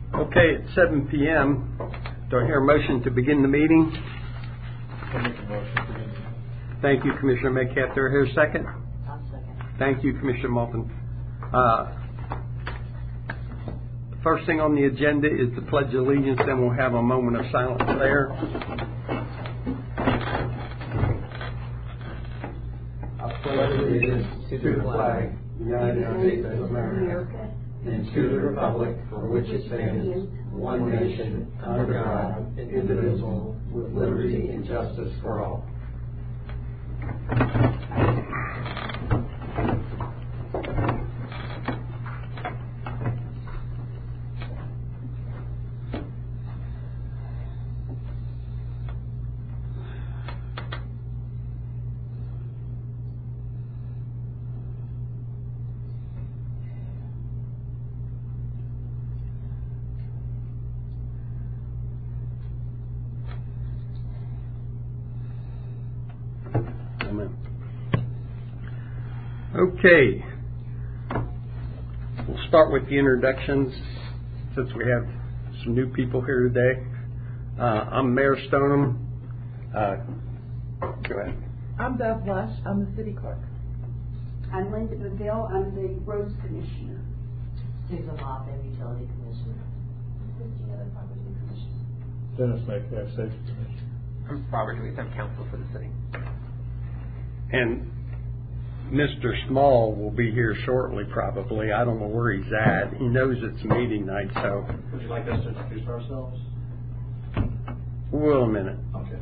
Okay, it's 7 p.m. Do I hear a motion to begin the meeting? I'll make a motion to begin. Thank you, Commissioner Metcalf. Do I hear a second? I'll second. Thank you, Commissioner Malton. First thing on the agenda is the Pledge of Allegiance, then we'll have a moment of silence there. I pledge allegiance to the flag of the United States of America and to the republic for which it stands, one nation, under God, indivisible, with liberty and justice for all. Okay, we'll start with the introductions since we have some new people here today. I'm Mayor Stoneham. Go ahead. I'm Bev Lush. I'm the city clerk. I'm Linda Beville. I'm the roads commissioner. Susan Hoffman, utility commissioner. Christina, the property commissioner. Dennis Metcalf, safety commissioner. I'm Robert Lewis. I'm counsel for the city. And Mr. Small will be here shortly, probably. I don't know where he's at. He knows it's meeting night, so. Would you like us to introduce ourselves? Well, a minute. Okay.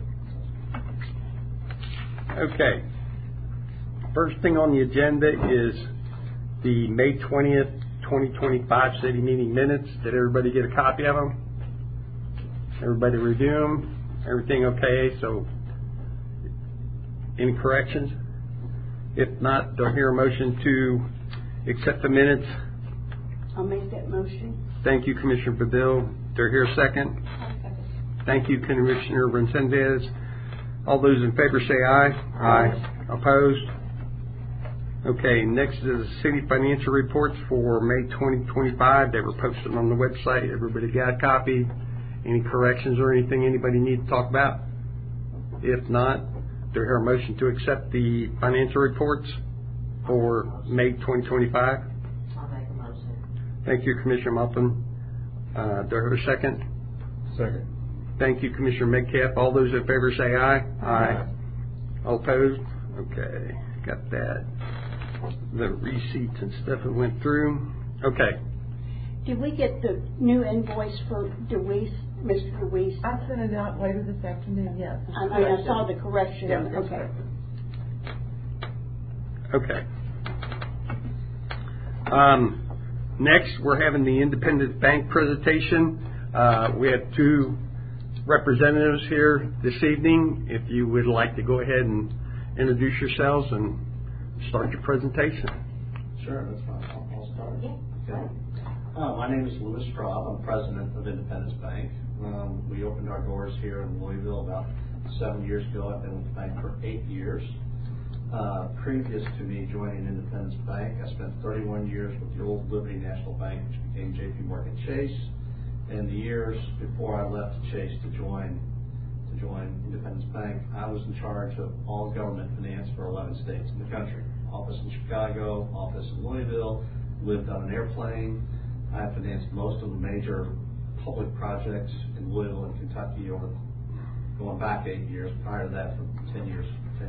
Okay. First thing on the agenda is the May 20th, 2025 city meeting minutes. Did everybody get a copy of them? Everybody review them? Everything okay? So, any corrections? If not, do I hear a motion to accept the minutes? I'll make that motion. Thank you, Commissioner Badil. Do I hear a second? Thank you, Commissioner Rencendez. All those in favor say aye. Aye. Opposed? Okay, next is city financial reports for May 2025. They were posted on the website. Everybody got a copy? Any corrections or anything anybody need to talk about? If not, do I hear a motion to accept the financial reports for May 2025? I'll make a motion. Thank you, Commissioner Malton. Do I hear a second? Second. Thank you, Commissioner Metcalf. All those in favor say aye. Aye. All opposed? Okay, got that. The receipts and stuff that went through. Okay. Did we get the new invoice for DeWeese, Mr. DeWeese? I sent it out later this afternoon, yes. I saw the correction. Yeah, Okay. Okay. Next, we're having the Independence Bank presentation. We have two representatives here this evening. If you would like to go ahead and introduce yourselves and start your presentation. Sure, that's fine. I'll start. Yeah. Okay. My name is Louis Straub. I'm president of Independence Bank. We opened our doors here in Louisville about 7 years ago. I've been with the bank for 8 years. Previous to me joining Independence Bank, I spent 31 years with the old Liberty National Bank, which became J.P. Morgan Chase. And the years before I left Chase to join Independence Bank, I was in charge of all government finance for 11 states in the country. Office in Chicago, office in Louisville, lived on an airplane. I financed most of the major public projects in Louisville and Kentucky going back 8 years. Prior to that, for 10 years.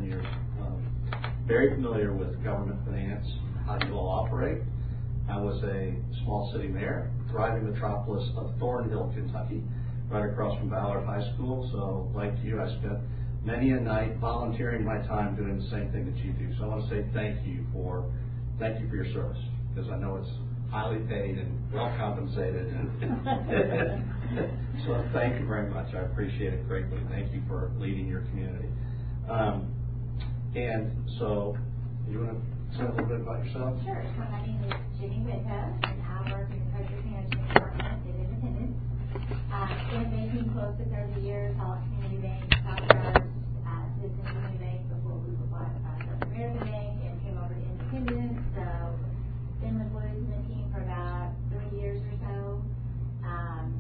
Very familiar with government finance, how you all operate. I was a small city mayor, thriving metropolis of Thornhill, Kentucky, right across from Ballard High School. So, like you, I spent many a night volunteering my time doing the same thing that you do. So I want to say thank you for your service, because I know it's highly paid and well compensated. So thank you very much. I appreciate it greatly. Thank you for leading your community. And so, you want to say a little bit about yourself? Sure. So my name is Jimmy Whitcup, and I work in the treasury management department at Independence. Been banking close to 30 years, Hall Community Bank, Southwest, Citizens Community Bank before we were bought by First American Bank and came over to Independence. So been with Louis and the team for about 3 years or so.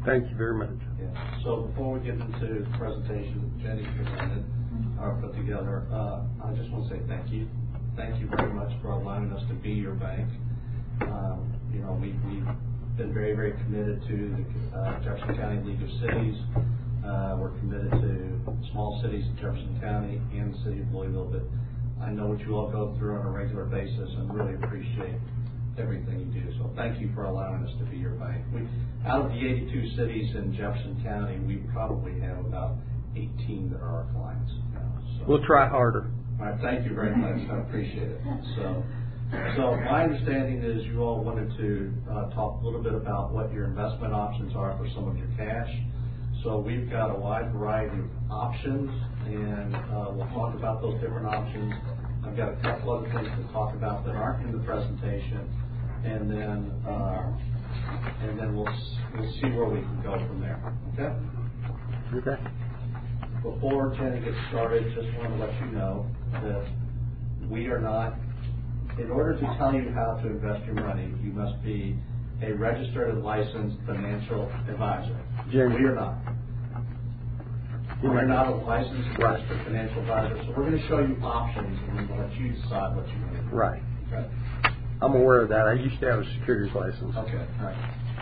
Thank you very much. Yeah. So before we get into the presentation that Jenny presented or put together, I just want to say thank you. Thank you very much for allowing us to be your bank. You know, we've been very, very committed to the Jefferson County League of Cities. We're committed to small cities in Jefferson County and the city of Louisville, but I know what you all go through on a regular basis and really appreciate everything you do. So thank you for allowing us to be your bank. Out of the 82 cities in Jefferson County, we probably have about 18 that are our clients now. So. We'll try harder. All right, thank you very much. I appreciate it. So my understanding is you all wanted to talk a little bit about what your investment options are for some of your cash. So we've got a wide variety of options, and we'll talk about those different options. I've got a couple other things to talk about that aren't in the presentation, and then we'll see where we can go from there. Okay? Okay. Before Jenny gets started, just want to let you know that we are not, in order to tell you how to invest your money, you must be a registered and licensed financial advisor. Jenny. We are not. We're not a licensed and registered financial advisor, so we're going to show you options and then we'll let you decide what you want to do. Right. Okay? I'm aware of that. I used to have a securities license. Okay, all right.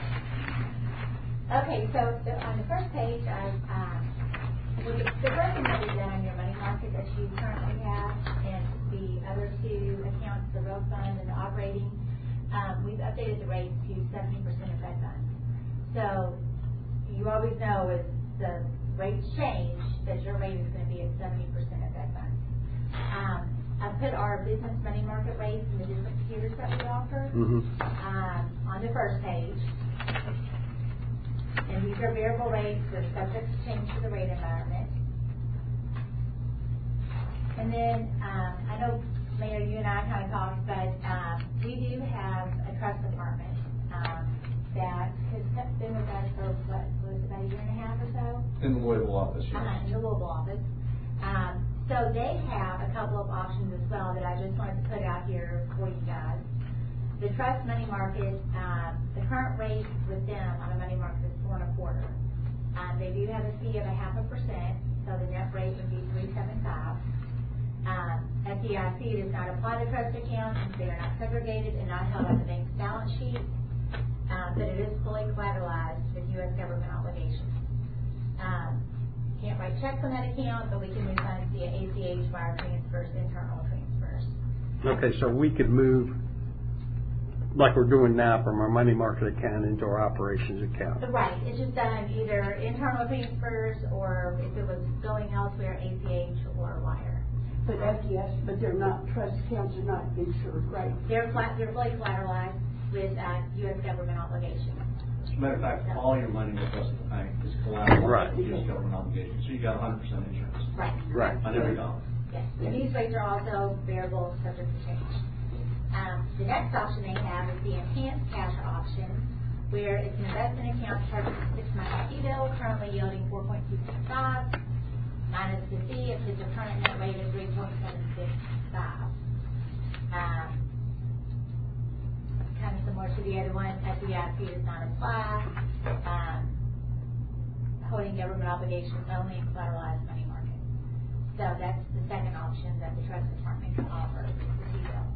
Okay, so on the first page, the first thing that we've done on your money market that you currently have and the other two accounts, the road fund and the operating, we've updated the rates to 70% of Fed funds. So you always know as the rates change that your rate is going to be at 70% of Fed funds. I put our business money market rates and the different tiers that we offer on the first page. And these are variable rates that are subject to change to the rate environment. And then I know, Mayor, you and I kind of talked, but we do have a trust department that has been with us for what was about a year and a half or so. In the Louisville office, yes. In the Louisville office. So they have a couple of options as well that I just wanted to put out here for you guys. The trust money market, the current rate with them on a money market is 4 1/4. They do have a fee of 0.5%, so the net rate would be 3.75. FDIC does not apply to trust accounts since they are not segregated and not held on the bank's balance sheet, but it is fully collateralized with U.S. government obligations. Can't write checks on that account, but we can move funds via ACH, wire transfers, internal transfers. Okay, so we could move, like we're doing now, from our money market account into our operations account. Right. It's just done either internal transfers or if it was going elsewhere, ACH or wire. But FDS, but they're not, trust accounts are not insured, right? They're fully collateralized with U.S. government obligations. As a matter of fact, all your money with us at the bank is collateral Right. with U.S. government obligations, so you got 100% insurance Right. Right. on every dollar. Yes. And these rates are also variable, subject to change. The next option they have is the enhanced cash option, where it's an investment account charged with 6-month T-bill, currently yielding 4.265, minus the fee, it is a current net rate of 3.765. Kind of similar to the other one, FDIC does not apply. Holding government obligations only in collateralized money market. So that's the second option that the trust department can offer, is the T-bill.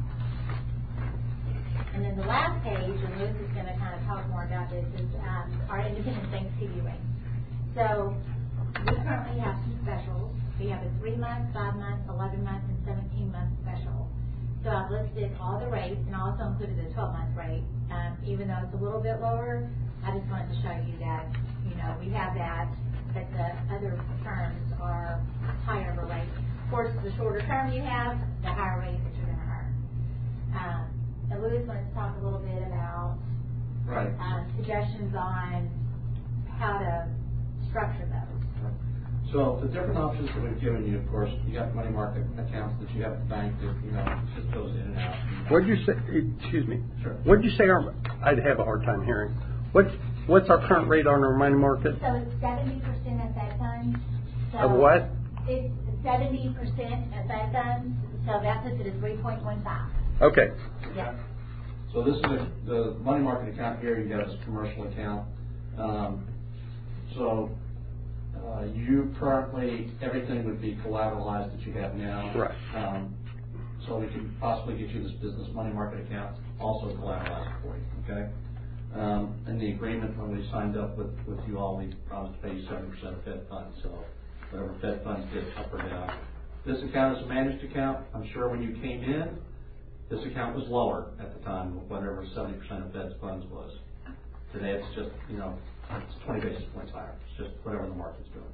And then the last page, and Lewis is going to kind of talk more about this, is our independent bank CD rate. So we currently have some specials. We have a 3-month, 5-month, 11-month, and 17-month special. So I've listed all the rates and also included the 12-month rate. Even though it's a little bit lower, I just wanted to show you that, you know, we have that, but the other terms are higher of a rate. Of course, the shorter term you have, the higher rate that you're going to earn. And Louis wanted to talk a little bit about suggestions on how to structure those. So the different options that we've given you, of course, you got money market accounts that you have at the bank that, you know, just goes in and out. What did you say? Excuse me. Sure. What did you say? I'd have a hard time hearing. What's our current rate on our money market? So it's 70% of Fed funds. So Of what? It's 70% of Fed funds, so that puts it at 3.15. Okay. Yes. So this is the money market account here. You got this commercial account. You currently, everything would be collateralized that you have now. Right. So we could possibly get you this business money market account also collateralized for you, okay? And the agreement when we signed up with you all, we promised to pay you 70% of Fed funds, so whatever Fed funds did up or down. This account is a managed account. I'm sure when you came in, this account was lower at the time, whatever 70% of Fed's funds was. Today it's just, it's 20 basis points higher. It's just whatever the market's doing.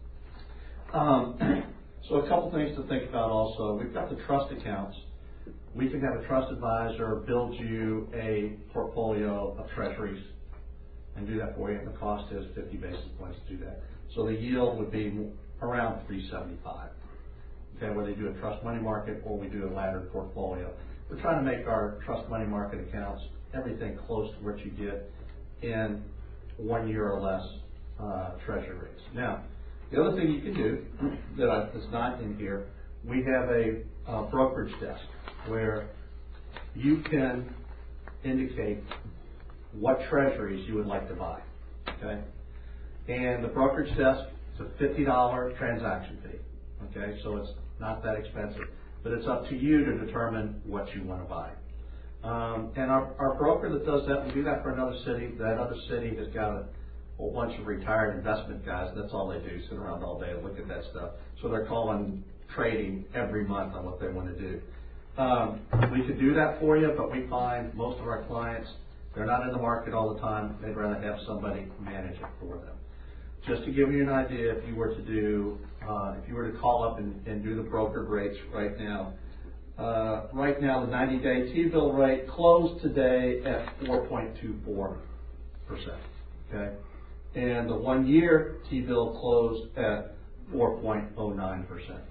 So a couple things to think about also. We've got the trust accounts. We can have a trust advisor build you a portfolio of treasuries and do that for you, and the cost is 50 basis points to do that. So the yield would be around 375. Okay, whether you do a trust money market or we do a laddered portfolio. We're trying to make our trust money market accounts everything close to what you get in 1 year or less treasury rates. Now, the other thing you can do that's not in here, we have a brokerage desk where you can indicate what treasuries you would like to buy. Okay, and the brokerage desk is a $50 transaction fee. Okay, so it's not that expensive, but it's up to you to determine what you want to buy. And our broker that does that, we do that for another city. That other city has got a whole bunch of retired investment guys. That's all they do, sit around all day and look at that stuff. So they're calling trading every month on what they want to do. We could do that for you, but we find most of our clients, they're not in the market all the time. They'd rather have somebody manage it for them. Just to give you an idea, if you were to call up and do the brokered rates right now, the 90-day T-bill rate closed today at 4.24%. Okay, and the 1 year T-bill closed at 4.09%.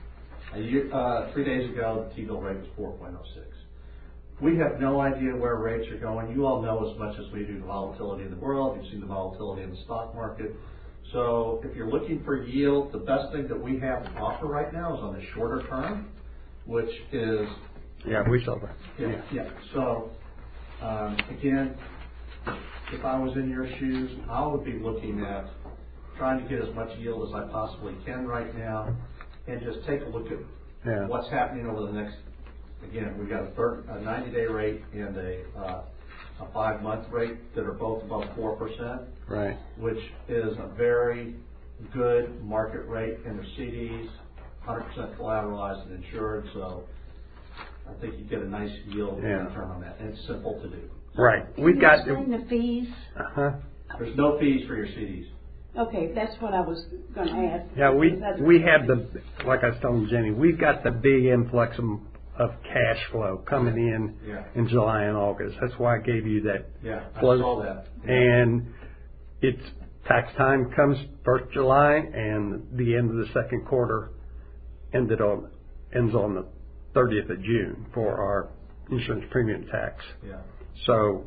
3 days ago, the T-bill rate was 4.06. We have no idea where rates are going. You all know as much as we do the volatility in the world. You've seen the volatility in the stock market. So if you're looking for yield, the best thing that we have to offer right now is on the shorter term, which is... Yeah, we saw that. Yeah. So, again, if I was in your shoes, I would be looking at trying to get as much yield as I possibly can right now and just take a look at what's happening over the next... Again, we've got a 90-day rate and a 5-month rate that are both above 4%, right? Which is a very good market rate in the CDs, 100% collateralized and insured. So I think you get a nice yield return on that, and it's simple to do. Right. We've got the fees. There's no fees for your CDs. Okay, that's what I was going to ask. Yeah, we have like I was telling Jenny, we've got the big influx of cash flow coming in July and August. That's why I gave you that. Yeah, flow. I saw that. Yeah. And it's tax time comes 1st July, and the end of the second quarter ends on the 30th of June for our insurance premium tax. Yeah. So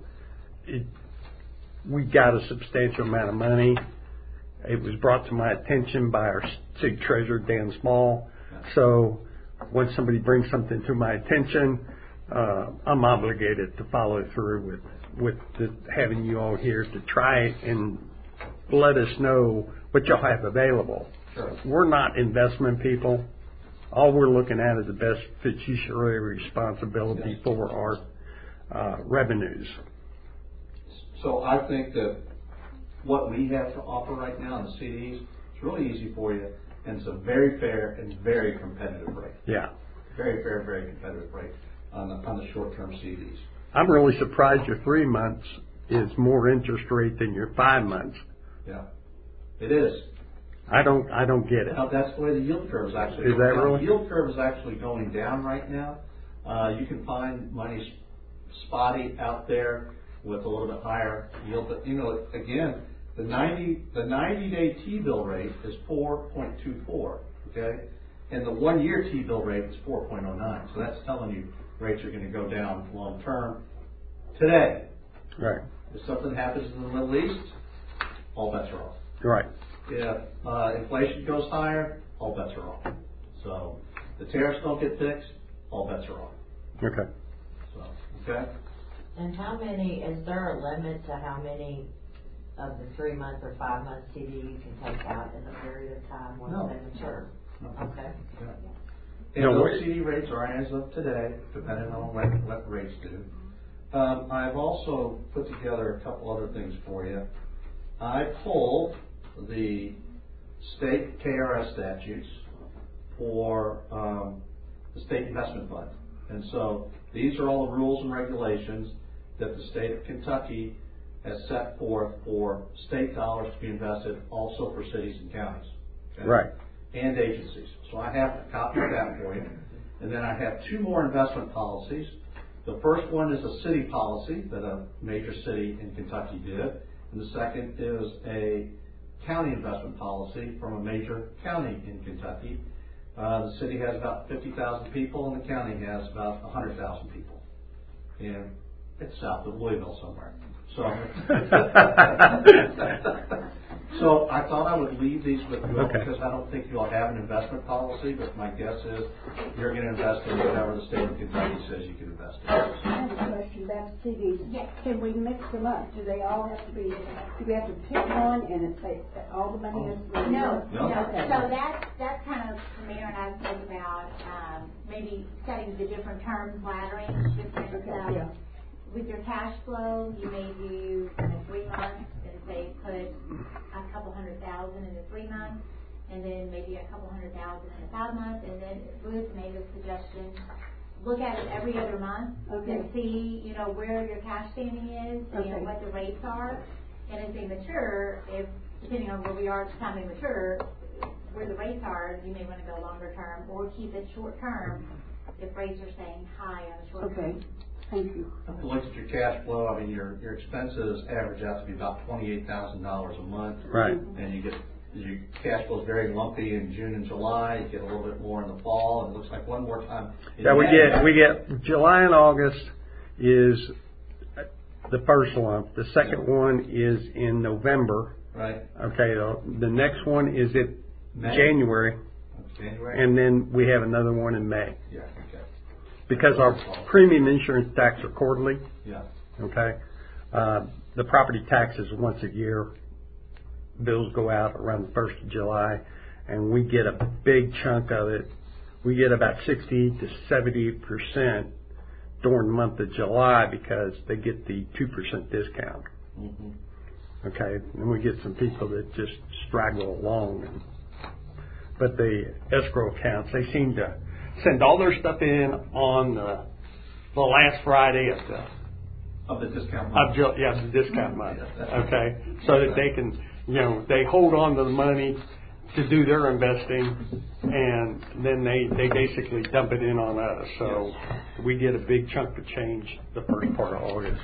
we got a substantial amount of money. It was brought to my attention by our city treasurer, Dan Small. Yeah. So when somebody brings something to my attention, I'm obligated to follow through with having you all here to try and let us know what y'all have available. Sure. We're not investment people. All we're looking at is the best fiduciary responsibility for our revenues. So I think that what we have to offer right now in the CDs is really easy for you. And it's a very fair and very competitive rate. Yeah. Very fair, very competitive rate on the short-term CDs. I'm really surprised your 3 months is more interest rate than your 5 months. Yeah, it is. I don't get it. Now, that's the way the yield curve is actually going down. Really? The yield curve is actually going down right now. You can find money spotty out there with a little bit higher yield, but again. The 90-day T-bill rate is 4.24, okay? And the 1 year T-bill rate is 4.09. So that's telling you rates are going to go down long term today. Right. If something happens in the Middle East, all bets are off. Right. If inflation goes higher, all bets are off. So the tariffs don't get fixed, all bets are off. Okay. So, okay? And is there a limit to how many of the 3 month or 5 month CD you can take out in the period of time once No. they mature? No. Okay. And No, those wait. CD rates are as of today, depending on what rates do. I've also put together a couple other things for you. I pulled the state KRS statutes for the state investment fund. And so these are all the rules and regulations that the state of Kentucky has set forth for state dollars to be invested also for cities and counties. Okay? Right. And agencies. So I have a copy of that for you. And then I have 2 more investment policies. The first one is a city policy that a major city in Kentucky did. And the second is a county investment policy from a major county in Kentucky. The city has about 50,000 people and the county has about 100,000 people. And it's south of Louisville somewhere. So I thought I would leave these with you all Okay. because I don't think you all have an investment policy, but my guess is you're going to invest in whatever the state of Kentucky says you can invest in. I have a question about CDs. Yes. Can we mix them up? Do they all have to be, do we have to pick one and it's like all the money has to be? No, No? no. Okay. So that's kind of, the mayor and I spoke about, maybe setting the different terms, laddering, different, Okay, yeah. with your cash flow, you may do in the 3 months, and say put a couple $100,000 in the 3 months, and then maybe a couple $100,000 in the 5 months, and then Ruth made a suggestion, look at it every other month Okay. and see, where your cash standing is Okay. and what the rates are. And as they mature, if, depending on where we are at the time they mature, where the rates are, you may want to go longer term or keep it short term if rates are staying high on the short term. Okay, thank you. If you look at your cash flow, I mean, your expenses average out to be about $28,000 a month. Right. And your cash flow is very lumpy in June and July. You get a little bit more in the fall, and it looks like one more time. in Yeah, we May. get July and August is the first lump. The second one is in November. Right. Okay, the next one is in May. January, That's January. and then we have another one in May. Yeah. Okay. Because our premium insurance tax are quarterly, Yeah. okay? The property tax is once a year. Bills go out around the 1st of July, and we get a big chunk of it. We get about 60 to 70% during the month of July because they get the 2% discount. Mm-hmm. Okay, and we get some people that just straggle along. But the escrow accounts, they seem to send all their stuff in on the last Friday Of the discount month. the discount month. Okay, so that they can, they hold on to the money to do their investing, and then they basically dump it in on us. So we get a big chunk of change the first part of August.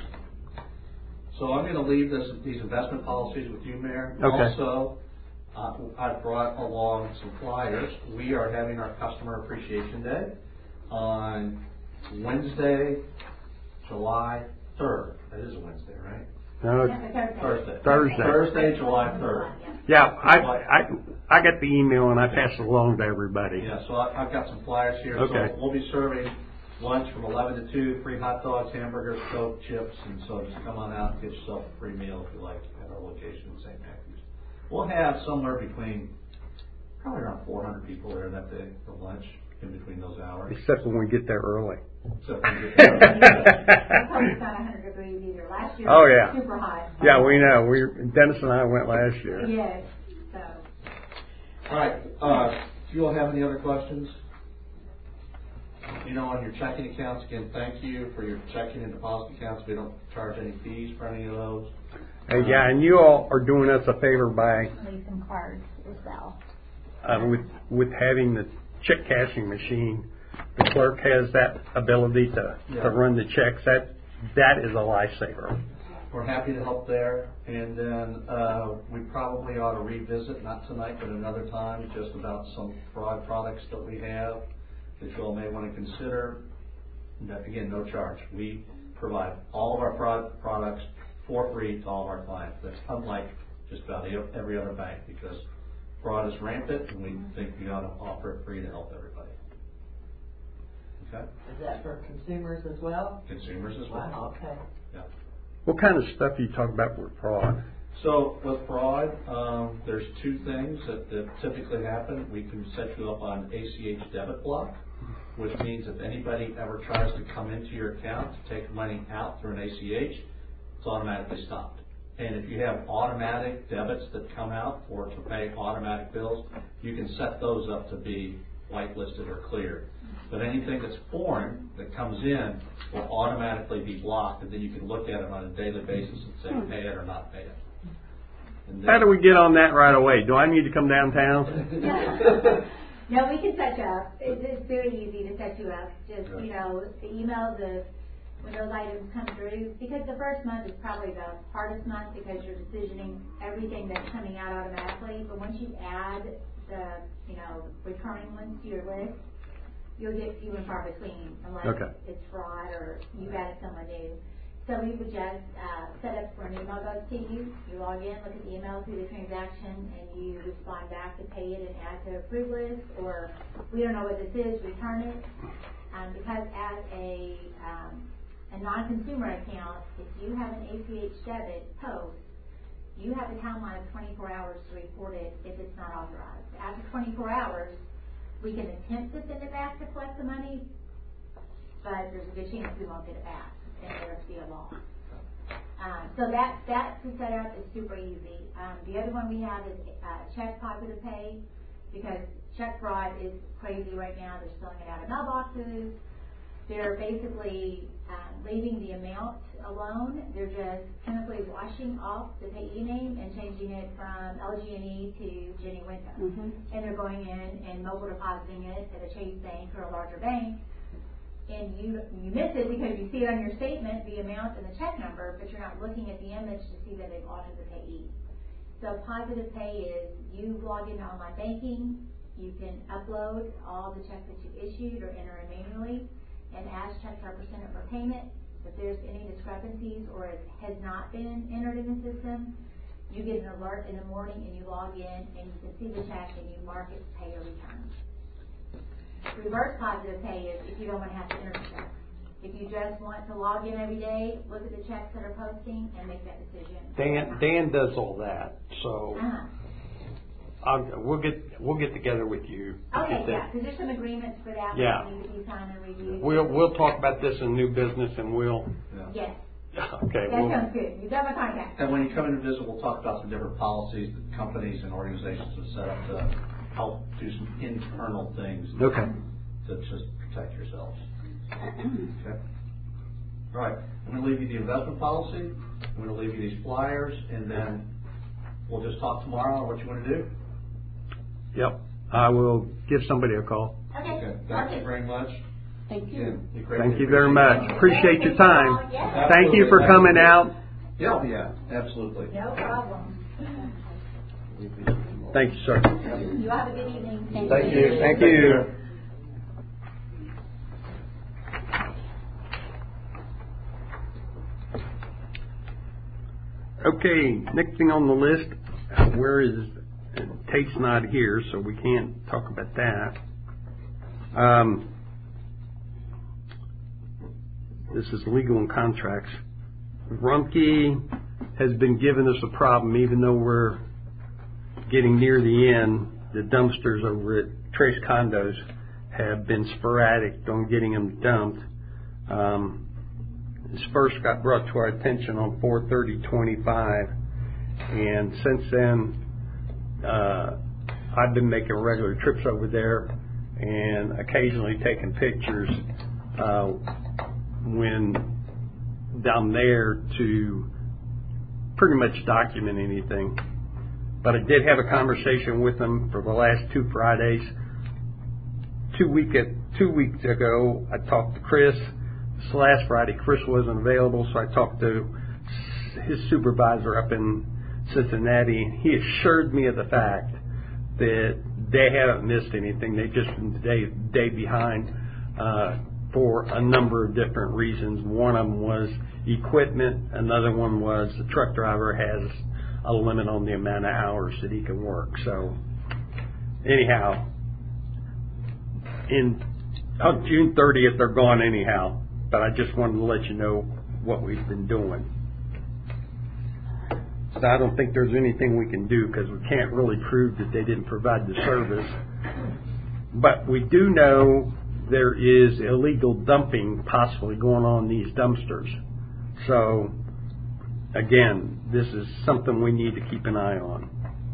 So I'm going to leave these investment policies with you, Mayor. Okay. Also, I've brought along some flyers. We are having our Customer Appreciation Day on Wednesday, July 3rd. That is a Wednesday, right? No, Thursday. Thursday. July 3rd. Yeah, I got the email and I passed it along to everybody. Yeah, so I've got some flyers here. Okay. So we'll be serving lunch from 11 to 2, free hot dogs, hamburgers, Coke, chips, and so just come on out and get yourself a free meal if you like at our location in St. Matthews. We'll have somewhere between probably around 400 people there that day for lunch in between those hours. Except when we get there early. So if we get there. It's not 100 degrees either. Last year Oh, it yeah. was super hot. Yeah, we know. Dennis and I went last year. Yes, so. All right, do you all have any other questions? On your checking accounts, again, thank you for your checking and deposit accounts. We don't charge any fees for any of those. Yeah, and you all are doing us a favor by Leave some cards as well. with having the check cashing machine. The clerk has that ability to run the checks. That is a lifesaver. We're happy to help there. And then we probably ought to revisit, not tonight, but another time, just about some fraud products that we have that you all may want to consider. Again, no charge. We provide all of our fraud products for free to all of our clients. That's unlike just about every other bank because fraud is rampant and we think we ought to offer it free to help everybody. Okay? Is that for consumers as well? Consumers as well. Wow, okay. Yeah. What kind of stuff do you talk about with fraud? So with fraud, there's two things that typically happen. We can set you up on ACH debit block, which means if anybody ever tries to come into your account to take money out through an ACH, it's automatically stopped. And if you have automatic debits that come out to pay automatic bills, you can set those up to be whitelisted or cleared. But anything that's foreign that comes in will automatically be blocked, and then you can look at it on a daily basis and say pay it or not pay it. And then, How do we get on that right away? Do I need to come downtown? No, we can set you up. It's very easy to set you up. Just, Right. the email, when those items come through, because the first month is probably the hardest month because you're decisioning everything that's coming out automatically. But once you add the, recurring ones to your list, you'll get few and far between unless Okay. it's fraud or you've added someone new. So we would just set up for an email goes to you. You log in, look at the email, see the transaction, and you respond back to pay it and add to approved list, or we don't know what this is, return it. Because as a non-consumer account, if you have an ACH debit post, you have a timeline of 24 hours to report it if it's not authorized. After 24 hours, we can attempt to send it back to collect the money, but there's a good chance we won't get it back, and there'll be a loss. So that to set up is super easy. The other one we have is check positive pay, because check fraud is crazy right now. They're selling it out of mailboxes. They're basically leaving the amount alone. They're just chemically washing off the payee name and changing it from LG&E to Jenny Winter. Mhm. And they're going in and mobile depositing it at a Chase Bank or a larger bank. And you miss it because you see it on your statement, the amount and the check number, but you're not looking at the image to see that they've altered the payee. So positive pay is you log into online banking, you can upload all the checks that you've issued or enter in manually, and as checks are presented for payment, if there's any discrepancies or it has not been entered in the system, you get an alert in the morning and you log in and you can see the check and you mark it pay or return. Reverse positive pay is if you don't want to have to enter the checks. If you just want to log in every day, look at the checks that are posting and make that decision. Dan does all that, so we'll get together with you. to Okay, get that. yeah, because there's some agreements for that Yeah. that need to be signed and reviewed. We'll talk about this in new business, and we'll. Yes, Okay. that sounds good. You got my contact. And when you come in and visit, we'll talk about some different policies that companies and organizations have set up to help do some internal things Okay. to just protect yourselves. Okay. All right. I'm going to leave you the investment policy. I'm going to leave you these flyers, and then we'll just talk tomorrow on what you want to do. Yep. I will give somebody a call. Okay. Okay. Thank you very much. Thank you. Again, we greatly Thank you very appreciate much. it. Appreciate your time. Yeah. Thank you for coming out. Yeah, absolutely. No problem. Thank you, sir. You have a good evening. Thank you. Thank you. Okay, next thing on the list, where is, Tate's not here, so we can't talk about that. This is legal and contracts. Rumpke has been giving us a problem, even though we're getting near the end. The dumpsters over at Trace Condos have been sporadic on getting them dumped. This first got brought to our attention on 4/30/25, and since then, I've been making regular trips over there and occasionally taking pictures when down there to pretty much document anything. But I did have a conversation with them for the last 2 Fridays. 2 weeks ago, I talked to Chris. This last Friday, Chris wasn't available, so I talked to his supervisor up in Cincinnati. He assured me of the fact that they haven't missed anything. They've just been day behind for a number of different reasons. One of them was equipment. Another one was the truck driver has a limit on the amount of hours that he can work. So anyhow, on June 30th, they're gone anyhow. But I just wanted to let you know what we've been doing. So I don't think there's anything we can do because we can't really prove that they didn't provide the service. But we do know there is illegal dumping possibly going on in these dumpsters. So, again, this is something we need to keep an eye on.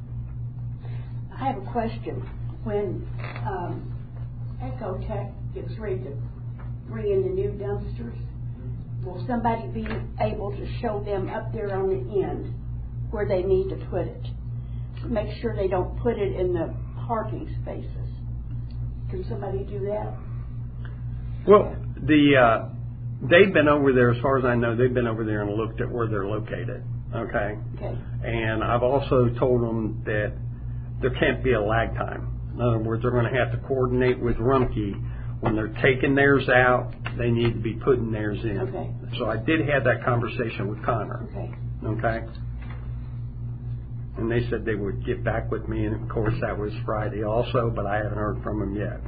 I have a question. When Ecotech gets ready to bring in the new dumpsters, will somebody be able to show them up there on the end where they need to put it? Make sure they don't put it in the parking spaces. Can somebody do that? Well, they've been over there, as far as I know, they've been over there and looked at where they're located, okay? Okay. And I've also told them that there can't be a lag time. In other words, they're going to have to coordinate with Rumpke. When they're taking theirs out, they need to be putting theirs in. Okay. So I did have that conversation with Connor, Okay. okay? And they said they would get back with me, and of course that was Friday also, but I haven't heard from them yet.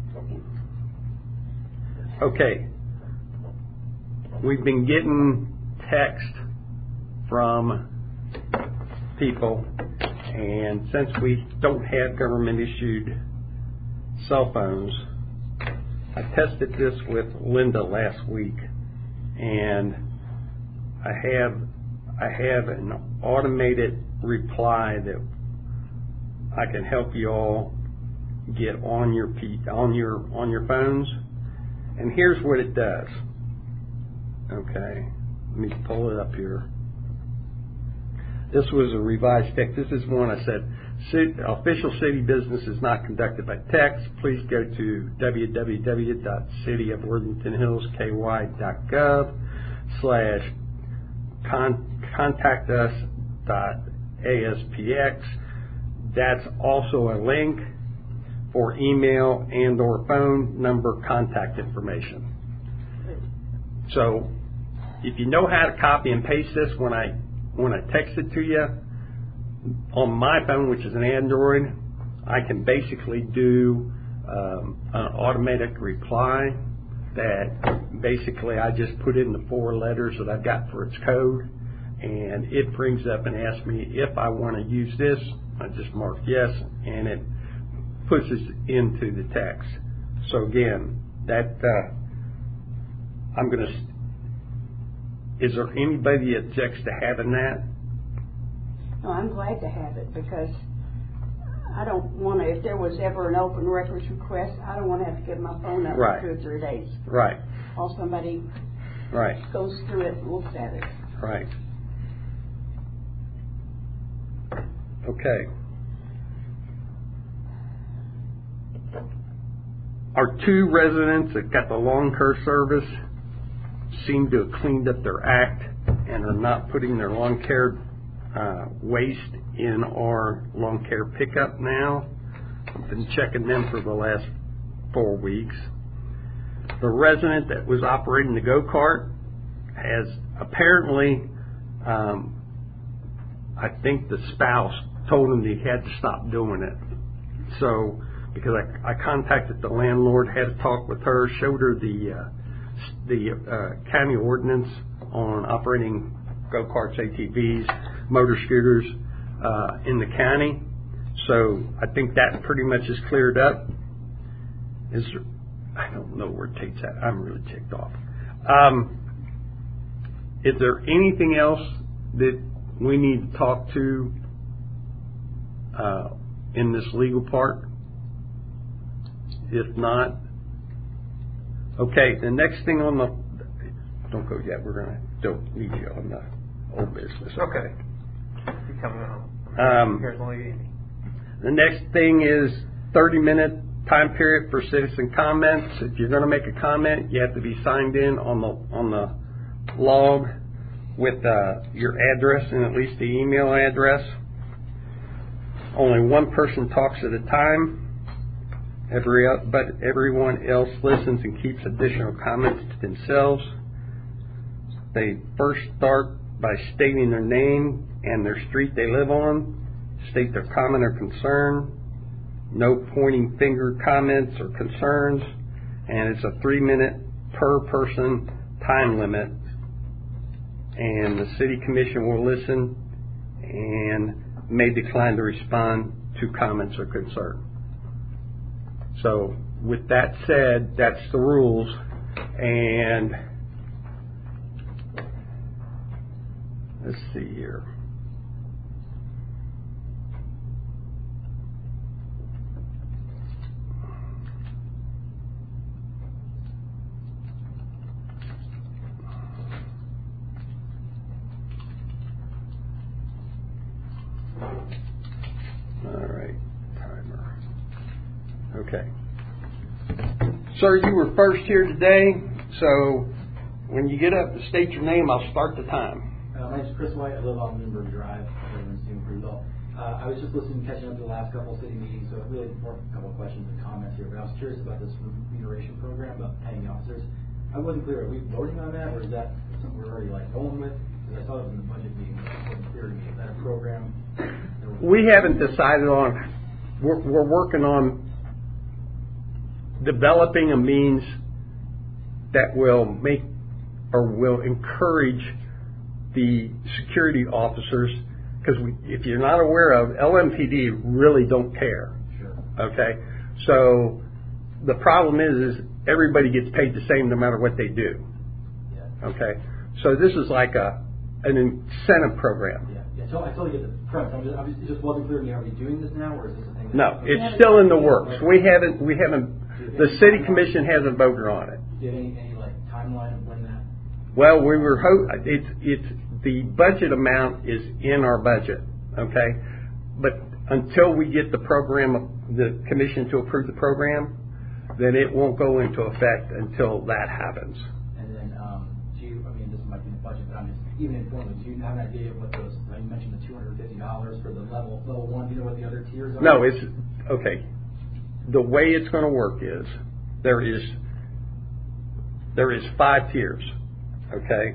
Okay. We've been getting text from people, and since we don't have government-issued cell phones, I tested this with Linda last week, and I have an automated reply that I can help you all get on your phones. And here's what it does. Okay, let me pull it up here. This was a revised text. This is one I said, official city business is not conducted by text. Please go to www.cityofworthingtonhills.ky.gov/contactus.aspx. That's also a link for email and or phone number contact information. So if you know how to copy and paste this when I text it to you, on my phone, which is an Android, I can basically do an automatic reply that basically I just put in the 4 letters that I've got for its code, and it brings up and asks me if I want to use this. I just mark yes, and it puts it into the text. So again, that I'm going to. Is there anybody that objects to having that? No, I'm glad to have it because I don't want to, if there was ever an open records request, I don't want to have to give my phone up Right. for 2 or 3 days. Right. While somebody Right. goes through it and looks at it. Right. Okay. Our 2 residents that got the lawn care service seem to have cleaned up their act and are not putting their lawn care waste in our lawn care pickup now. I've been checking them for the last 4 weeks. The resident that was operating the go-kart has apparently, I think the spouse told him that he had to stop doing it. So, because I contacted the landlord, had a talk with her, showed her the county ordinance on operating go-karts, ATVs, motor scooters in the county. So I think that pretty much is cleared up. I don't know where Tate's at. I'm really ticked off. Is there anything else that we need to talk to in this legal part? If not, okay, the next thing on the, don't go yet, we're going to still need you on the old business. Okay. You're coming home. Here's only Amy. The next thing is 30-minute time period for citizen comments. If you're going to make a comment, you have to be signed in on the log with your address and at least the email address. Only one person talks at a time. But everyone else listens and keeps additional comments to themselves. They first start by stating their name and their street they live on, state their comment or concern, no pointing finger comments or concerns, and it's a 3-minute per person time limit. And the city commission will listen and may decline to respond to comments or concern. So with that said, that's the rules, and let's see here. All right, timer. Okay. Sir, you were first here today, so when you get up to state your name, I'll start the time. My name's Chris White. I live on Lindbergh Drive. I live in Stephenville. I was just listening, catching up to the last couple of city meetings, so really more a couple of questions and comments here. But I was curious about this remuneration program about paying the officers. I wasn't clear. Are we voting on that, or is that something we're already going with? Because I saw it was in the budget meeting. It wasn't clear to me. Is that a program? We haven't decided on. We're working on developing a means that will make or will encourage the security officers, because if you're not aware of, LMPD really don't care. Sure. Okay? So the problem is everybody gets paid the same no matter what they do. Yeah. Okay? So this is like an incentive program. Yeah. So I totally get the premise. It just wasn't clear to me. Are we doing this now, or is this a thing? No, it's still in the works. We haven't, the city commission hasn't voted on it. Do you have any like timeline of when that? Well, we were it's the budget amount is in our budget, okay? But until we get the program, the commission to approve the program, then it won't go into effect until that happens. And then, do you? I mean, this might be in the budget, but I'm just even informally. Do you have an idea of what those? You mentioned the $250 for the level 1. Do you know what the other tiers are? No, it's okay. The way it's going to work is there is 5 tiers. Okay.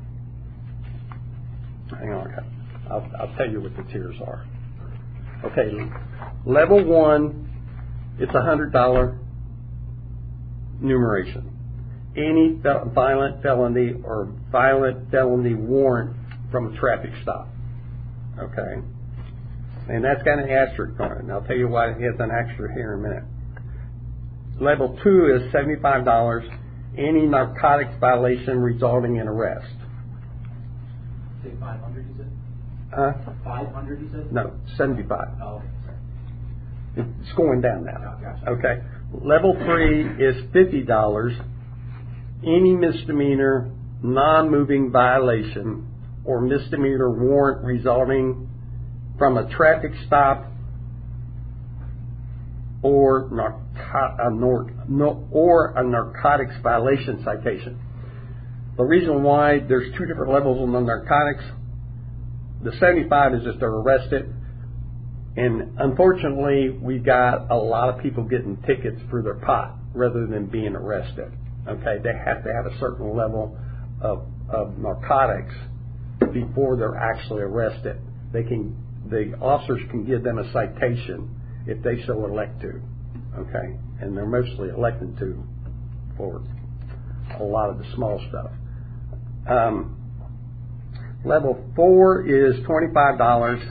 Hang on, I'll tell you what the tiers are. Okay, level 1, it's $100 numeration. Any violent felony or violent felony warrant from a traffic stop. Okay, and that's got an asterisk on it, and I'll tell you why it has an asterisk here in a minute. Level 2 is $75. Any narcotics violation resulting in arrest. Say 500, you said? 500, you said? No, 75. Oh, okay, sorry. It's going down now. Gotcha. Okay. Level 3 is $50. Any misdemeanor, non-moving violation, or misdemeanor warrant resulting from a traffic stop or a narcotics violation citation. The reason why there's 2 different levels on the narcotics, the 75 is if they're arrested, and unfortunately we've got a lot of people getting tickets for their pot rather than being arrested. Okay, they have to have a certain level of narcotics before they're actually arrested. The officers can give them a citation if they so elect to. Okay, and they're mostly elected to for a lot of the small stuff. Level 4 is $25.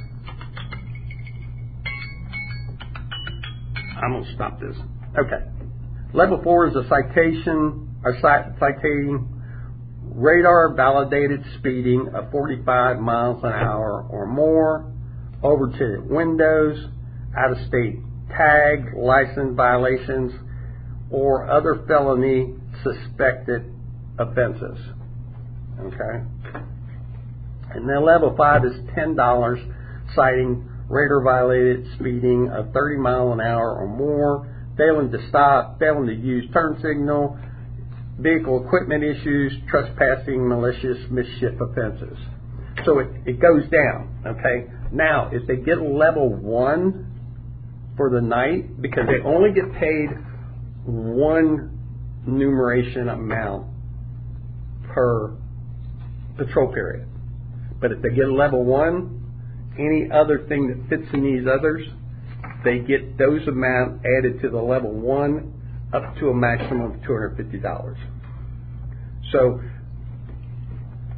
I'm going to stop this. Okay. Level 4 is a citation, citing radar validated speeding of 45 miles an hour or more, overturned windows, out of state tag, license violations, or other felony suspected offenses. Okay? And then level 5 is $10, citing radar violated speeding of 30 miles an hour or more, failing to stop, failing to use turn signal, vehicle equipment issues, trespassing, malicious mischief offenses. So it goes down. Okay? Now, if they get level 1 for the night, because they only get paid 1 numeration amount per patrol period. But if they get level 1, any other thing that fits in these others, they get those amounts added to the level 1 up to a maximum of $250. So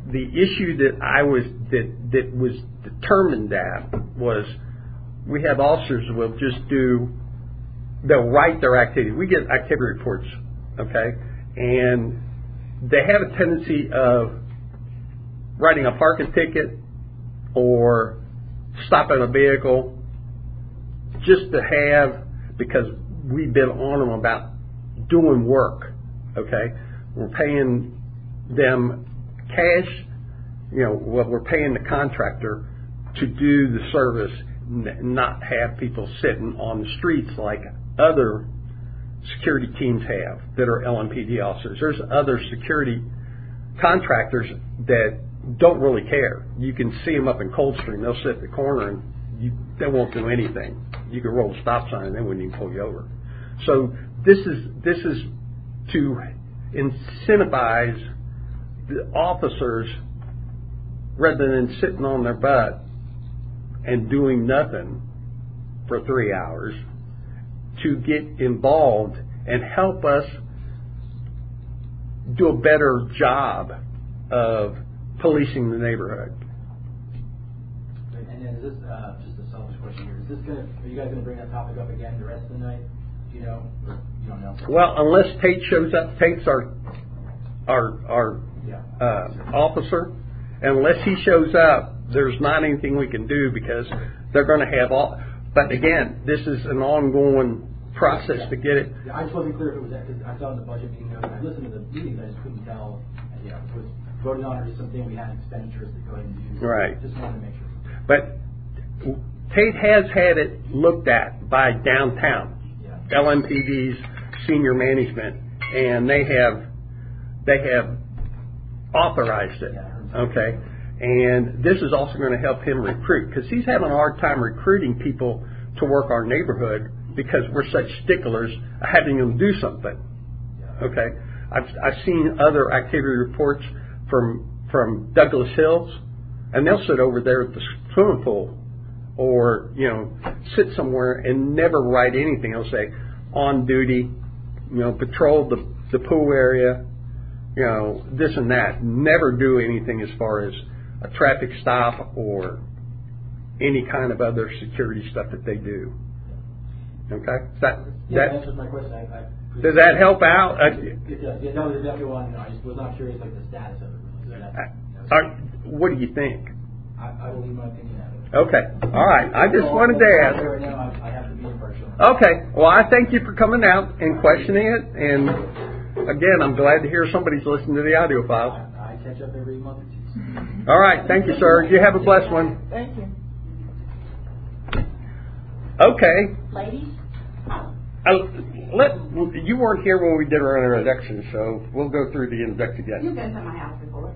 the issue that was determined at was we have officers who will just they'll write their activity. We get activity reports, okay, and they have a tendency of writing a parking ticket or stopping a vehicle just to have, because we've been on them about doing work, okay? We're paying them cash, we're paying the contractor to do the service, not have people sitting on the streets like other security teams have that are LMPD officers. There's other security contractors that don't really care. You can see them up in Coldstream. They'll sit at the corner and they won't do anything. You can roll a stop sign and they wouldn't even pull you over. So this is to incentivize the officers, rather than sitting on their butt and doing nothing for 3 hours, to get involved and help us do a better job of policing the neighborhood. And then is this, just a selfish question here, are you guys going to bring that topic up again the rest of the night? Do you know? Or you don't know? Well, unless Tate shows up, Tate's our officer. Unless he shows up, there's not anything we can do, because they're going to have all. But again, this is an ongoing process to get it. Yeah, I just wasn't clear if it was that, because I saw in the budget meeting notes, I listened to the meetings, I just couldn't tell, if it was voted on or just something we had expenditures to go ahead and do. Right. Just wanted to make sure. But Tate has had it looked at by downtown, LMPD's senior management, and they have authorized it. Okay, and this is also going to help him recruit, because he's having a hard time recruiting people to work our neighborhood because we're such sticklers of having them do something. Okay, I've seen other activity reports from Douglas Hills, and they'll sit over there at the swimming pool, or sit somewhere and never write anything. They'll say on duty, patrol the pool area, this and that. Never do anything as far as a traffic stop or any kind of other security stuff that they do. Okay? That answers my question. Does that help out? It does. Yeah, no, there's definitely one. I just was not curious, like, the status of it. What do you think? I will leave my opinion out of it. Okay. All right. I just wanted to ask. Right now, I have to be impartial. Okay. Well, I thank you for coming out and questioning it. And again, I'm glad to hear somebody's listening to the audio files. I catch up every month or two. All right. Thank you, sir. You have a blessed one. Thank you. Okay. Ladies? You weren't here when we did our introduction, so we'll go through the introduction again. You've been to my house before.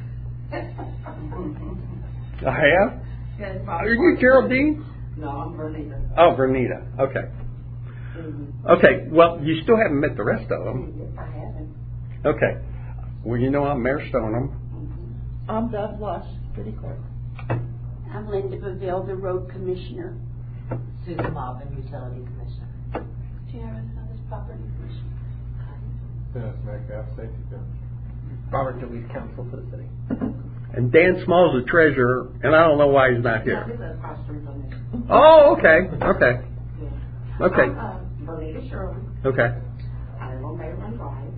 I have? Yes. Are you Geraldine? No, I'm Vernita. Oh, Vernita. Okay. Mm-hmm. Okay. Well, you still haven't met the rest of them. Yes, I haven't. Okay. Well, I'm Mayor Stoneham. Mm-hmm. I'm Deb Lush, City Clerk. I'm Linda Beville, the Road Commissioner. Susan Malvin, Utility Commissioner. Sharon, Others Property Commissioner. Dennis Metcalf, Safety Commissioner. Robert DeWeese, Counsel for the City. And Dan Small's the treasurer, and I don't know why he's not No, here. this is across the street from me. Oh, okay. Okay. Yeah. Okay. I'm Vernita Shirley. Okay. I live on Maryland Drive.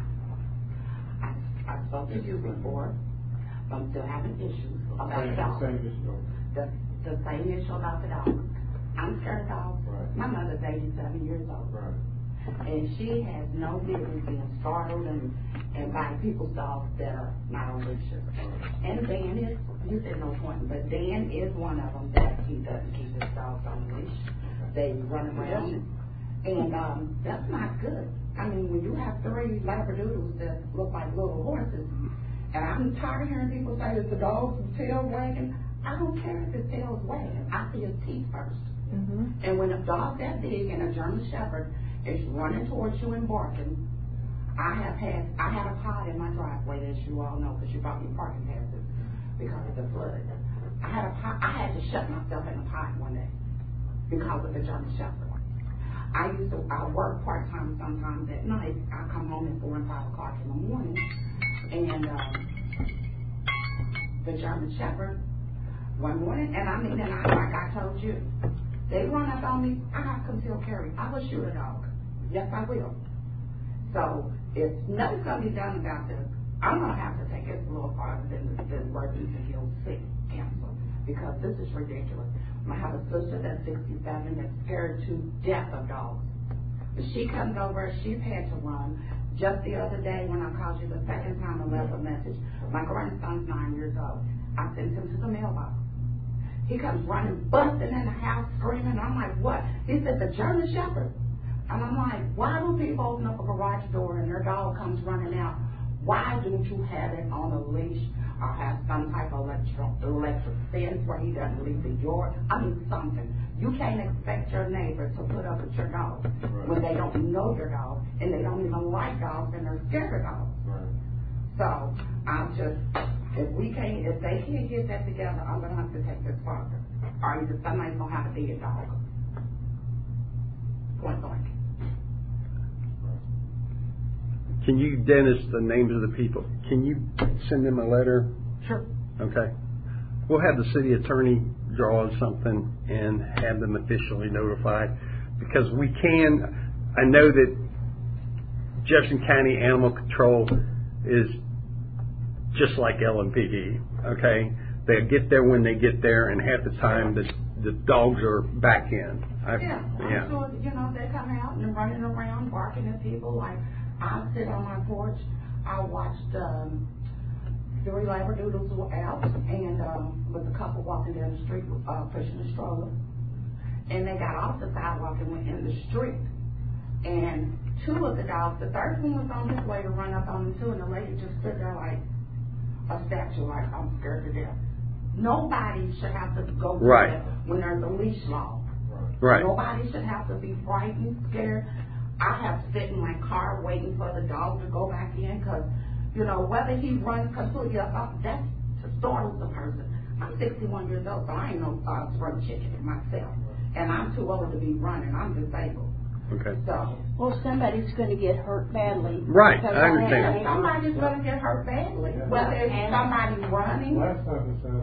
I spoke to you before. I'm still having issues about the dog. Same issue. The same issue about the dog. I'm scared of dogs. Right. My mother's 87 years old. Right. And she has no business being startled and by people's dogs that are not on leashes. And Dan is, you said no point, but Dan is one of them that he doesn't keep his dogs on leash. They run around. And that's not good. I mean, when you have 3 Labradoodles that look like little horses, and I'm tired of hearing people say that the dog's tail wagging. I don't care if his tail's wagging. I see his teeth first. Mm-hmm. And when a dog that big and a German Shepherd is running towards you and barking, I had a pod in my driveway, as you all know, because you brought me parking passes because of the flood. I had to shut myself in a pod one day because of the German Shepherd. I work part-time sometimes at night. I come home at 4 and 5 o'clock in the morning, and the German Shepherd one morning, and like I told you, they run up on me, I have concealed carry. I will shoot a dog. Yes, I will. So if nothing's going to be done about this, I'm going to have to take it a little farther than working to heal sick cancer, because this is ridiculous. I have a sister that's 67 that's scared to death of dogs. If she comes over, she's had to run. Just the other day when I called you the second time and left a message, my grandson's 9 years old. I sent him to the mailbox. He comes running, busting in the house, screaming. I'm like, what? He said, the German Shepherd. And I'm like, why do people open up a garage door and their dog comes running out? Why don't you have it on a leash or have some type of electric fence where he doesn't leave the yard? I mean, something. You can't expect your neighbor to put up with your dog when they don't know your dog and they don't even like dogs and they're scared of dogs. So I'm just, if they can't get that together, I'm going to have to take this farther. Or either somebody's going to have to be a dog. Point blank. Can you, Dennis, the names of the people, can you send them a letter? Sure. Okay. We'll have the city attorney draw something and have them officially notified, because we can, I know that Jefferson County Animal Control is just like LMPD, okay? They get there when they get there, and half the time the dogs are back in. I'm sure, they come out and they're running around, barking at people. Like, I sit on my porch, I watched 3 Labradoodles were out, and with a couple walking down the street pushing a stroller. And they got off the sidewalk and went in the street. And 2 of the dogs, the third one was on his way to run up on them too, and the lady just stood there like a statue, like, I'm scared to death. Nobody should have to go through that when there's a leash law. Right. Nobody should have to be frightened, scared. I have to sit in my car waiting for the dog to go back in, because, whether he runs completely up, that startles the person. I'm 61 years old, so I ain't no spring chicken myself. And I'm too old to be running. I'm disabled. Okay. So. Well, somebody's going to get hurt badly. Right, I understand. Somebody's going to get hurt badly. Whether it's somebody running. Last time we said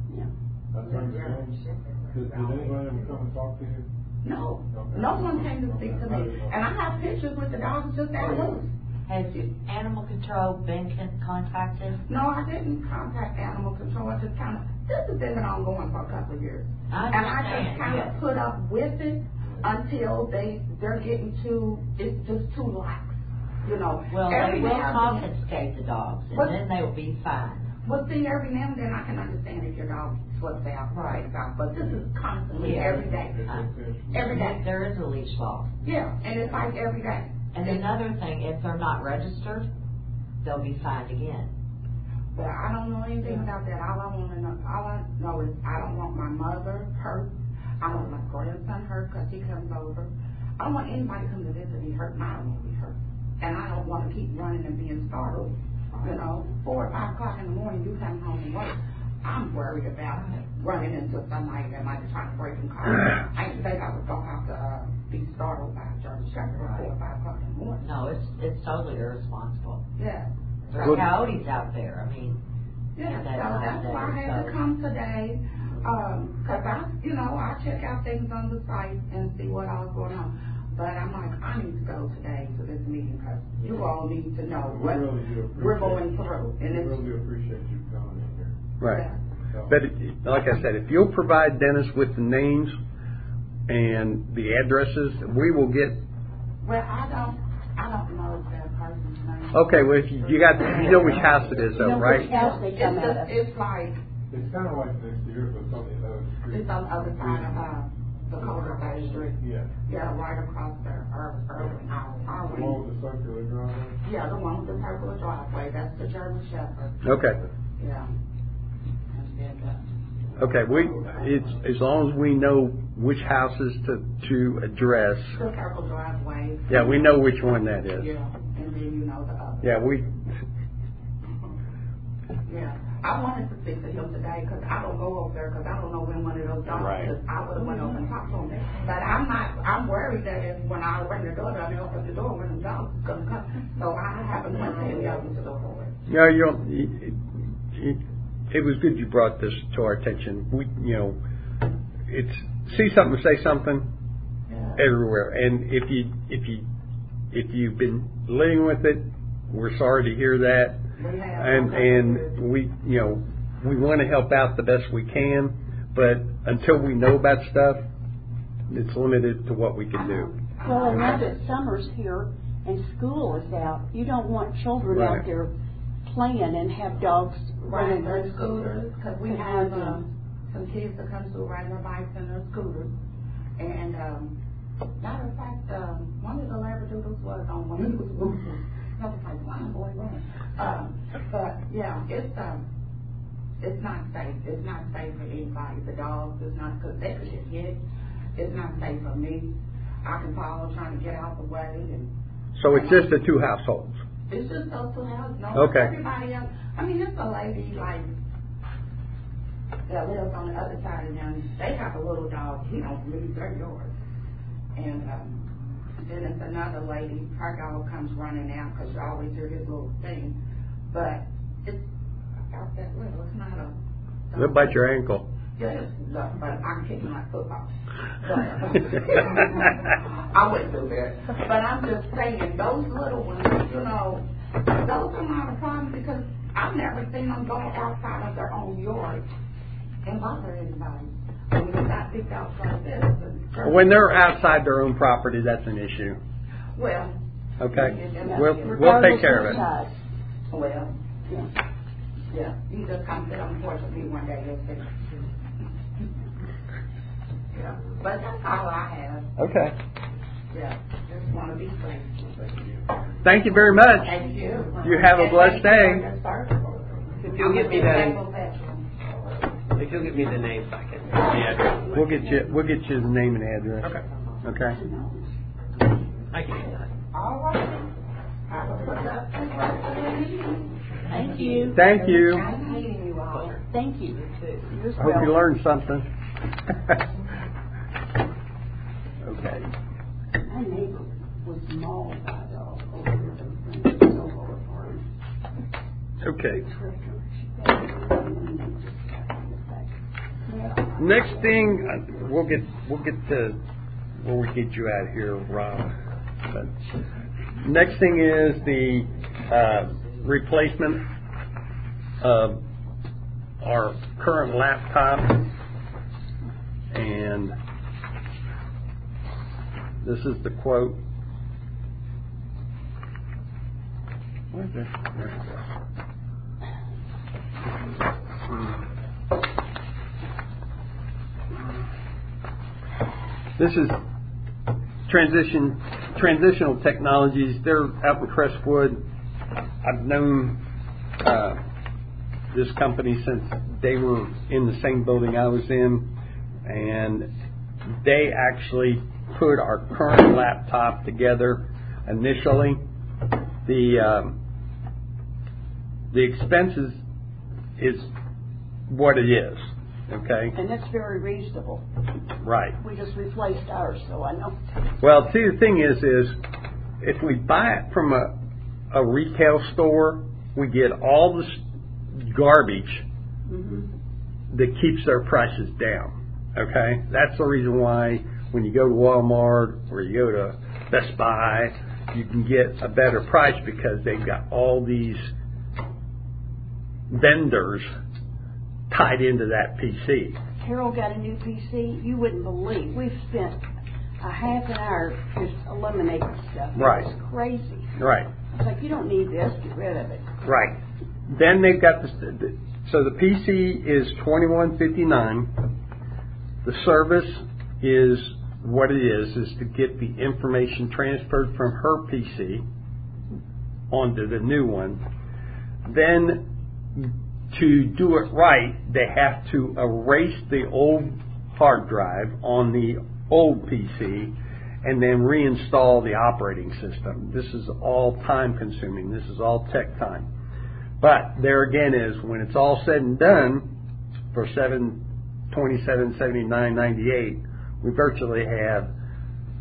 I turned the phone. Did anybody ever come and talk to you? No. Okay. No one came to speak to me. And I have pictures with the dogs just that loose. Has Animal Control been contacted? No, I didn't contact Animal Control. I just this has been ongoing for a couple of years. And I just kind of put up with it until they're getting it's just too lax. Well, they will confiscate the dogs, and then they will be fined. Well, see, every now and then I can understand if your dog slips out, breaks out, but this is constantly every day. Every day. There is a leash law. Yeah, and it's like every day. And another thing, if they're not registered, they'll be fined again. But I don't know anything about that. All I know is I don't want my mother hurt. I don't want my grandson hurt because he comes over. I don't want anybody to come to visit me hurt, and I don't want to be hurt. And I don't want to keep running and being startled. 4 or 5 o'clock in the morning, you come home from work. I'm worried about running into somebody that might be trying to break in car. I didn't think I was going to have to be startled by a German Shepherd at 4 or 5 o'clock in the morning. No, it's totally irresponsible. Yeah. There are coyotes out there. I mean, yeah, so that's why I had to come today. Because I check out things on the site and see what all is going on. But I'm like, I need to go today to this meeting because you all need to know what we're going through. And we really appreciate you coming in here. Right. Yeah. But like I said, if you'll provide Dennis with the names and the addresses, we will get. Well, I don't know that person's name. Okay, well, if you know which house it is, though, right? Which house they come out of. It's like. It's kind of like next year, but it's on the other street. It's on the other side of the cul-de-sac street. Yeah. Yeah, right across there. The one with the circular driveway? Yeah, the one with the circular driveway. That's the German Shepherd. Okay. Yeah. Okay, it's as long as we know which houses to address. The circle driveway. Yeah, we know which one that is. Yeah, and then you know the other. Yeah, Yeah, I wanted to speak to him today because I don't go over there because I don't know when one of those dogs. Right. I would have went over and talked to him. But I'm worried that if when I ring the door, they open the door when the dog is going to come. So I haven't went to any of them to the door. Yeah, it was good you brought this to our attention. We, it's see something, say something everywhere. And if you've been living with it, we're sorry to hear that. And we want to help out the best we can, but until we know about stuff, it's limited to what we can do. Well, and now that summer's here and school is out, you don't want children Right. out there playing and have dogs running Their scooters, because we have some kids that come through riding their bikes and their scooters. And matter of fact, one of the Labradoodles was on one of those scooters. I was like, wow, boy, run. But yeah, it's not safe. It's not safe for anybody. The dogs, it's not, because they could get hit. It's not safe for me. I can follow trying to get out the way. And So it's just the two households. it's just those two houses. No, Okay. everybody else. I mean, it's a lady like that lives on the other side of them. They have a little dog. He don't leave their yard. And then it's another lady. Her dog comes running out because you always hear his little thing. But it's about that little. It's not a. They'll bite your ankle. Yeah, but I'm kicking my football. But, I wouldn't do that. But I'm just saying, those little ones, those are not a problem because I've never seen them go outside of their own yard and bother anybody. When you got big dogs like this. When they're outside their own property, that's an issue. Well. Okay. Yeah. We'll take care of it. Well. Yeah. You just come sit on the porch with me one day. You'll see. Yeah, but that's all I have. Okay. Yeah, just want to be safe. Thank you very much. Thank you. You have a blessed day. If you'll give me if you'll give me the name so I can the address. We'll get you the name and address. Okay. Okay. I can do that. All right. Have a good evening. Thank you. Thank you. Nice meeting you all. Thank you. I hope you learned something. Okay. My neighbor was mauled by a dog over there. Okay. Next thing, we'll get to where we get you out of here, Rob. But next thing is the replacement of our current laptop, and this is the quote. Where's this? There it goes. This is Transitional Technologies. They're out in Crestwood. I've known this company since they were in the same building I was in, and they actually put our current laptop together initially. The expenses is what it is, okay? And that's very reasonable. Right. We just replaced ours, so I know. Well, see, the thing is if we buy it from a retail store, we get all this garbage that keeps their prices down, okay? That's the reason why when you go to Walmart or you go to Best Buy, you can get a better price because they've got all these vendors tied into that PC. Carol got a new PC. You wouldn't believe. We've spent a half an hour just eliminating stuff. Right. It's crazy. Right. It's like, you don't need this. Get rid of it. Right. Then they've got this. So the PC is $21.59. The service is what it is to get the information transferred from her PC onto the new one. Then to do it right, they have to erase the old hard drive on the old PC and then reinstall the operating system. This is all time consuming. This is all tech time. But there again is, when it's all said and done, for $727.79.98, we virtually have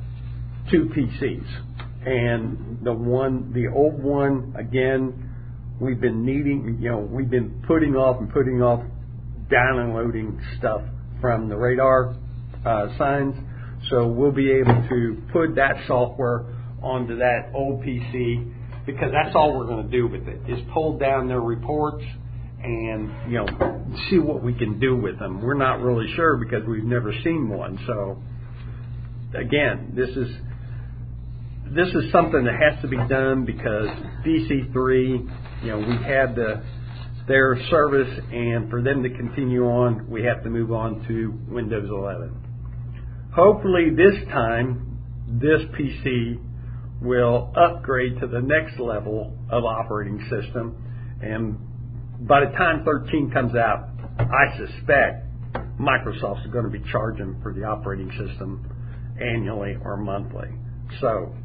two PCs. And the old one, again, we've been needing, we've been putting off downloading stuff from the radar signs. So we'll be able to put that software onto that old PC, because that's all we're going to do with it, is pull down their reports and, see what we can do with them. We're not really sure because we've never seen one. So again, this is something that has to be done because DC3, we had their service, and for them to continue on, we have to move on to Windows 11. Hopefully this time, this PC will upgrade to the next level of operating system, and by the time 13 comes out, I suspect Microsoft's going to be charging for the operating system annually or monthly. So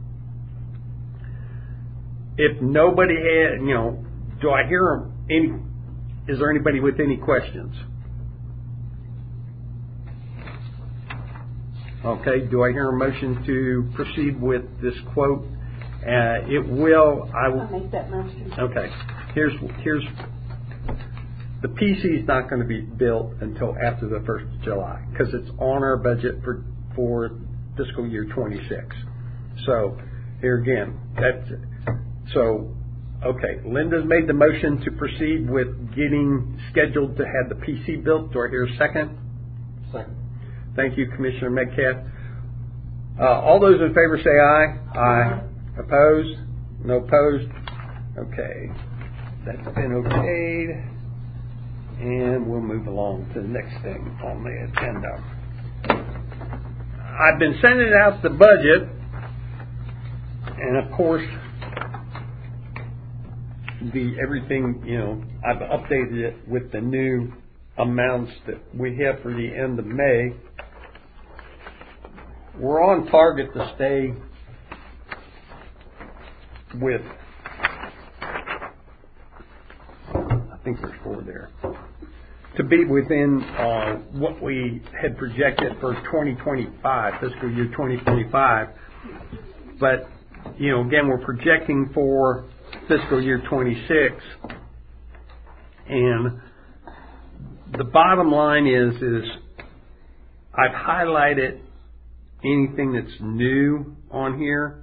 if nobody had, do I hear is there anybody with any questions? Okay, do I hear a motion to proceed with this quote? I'll make that motion. Okay, here's the PC is not going to be built until after the 1st of July because it's on our budget for fiscal year 26. So here again, okay, Linda's made the motion to proceed with getting scheduled to have the PC built. Do I hear a second? Second. Thank you, Commissioner Metcalf. All those in favor say aye. Aye. Opposed? No opposed? Okay. That's been okayed. And we'll move along to the next thing on the agenda. I've been sending out the budget, and of course, everything, I've updated it with the new amounts that we have for the end of May. We're on target to stay with, I think there's 4 there, to be within what we had projected for 2025, fiscal year 2025. But, again, we're projecting for fiscal year 26. And the bottom line is I've highlighted anything that's new on here.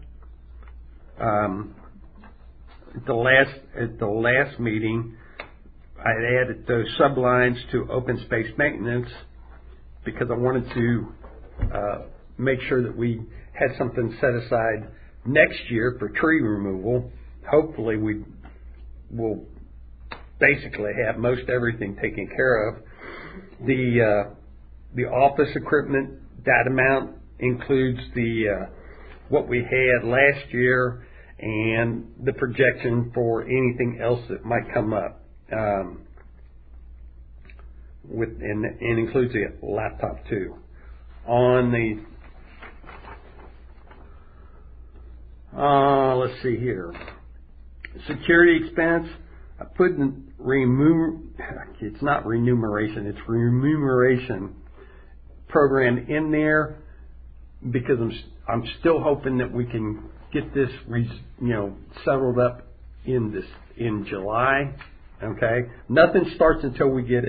At the last meeting, I added those sublines to open space maintenance because I wanted to make sure that we had something set aside next year for tree removal. Hopefully we will basically have most everything taken care of. The office equipment, that amount includes what we had last year and the projection for anything else that might come up. And includes the laptop too. On the let's see here, security expense. I put it's not remuneration, it's remuneration program in there because I'm still hoping that we can get this settled up in July. Okay, nothing starts until we get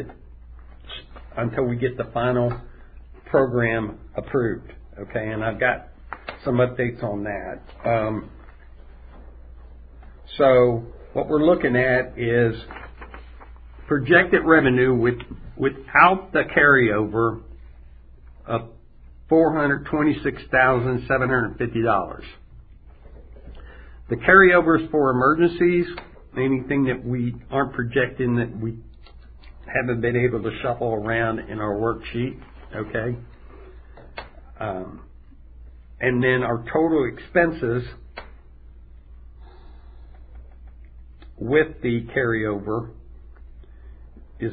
the final program approved. Okay, and I've got some updates on that. So what we're looking at is projected revenue without the carryover of $426,750. The carryovers for emergencies, anything that we aren't projecting that we haven't been able to shuffle around in our worksheet, okay? And then our total expenses with the carryover is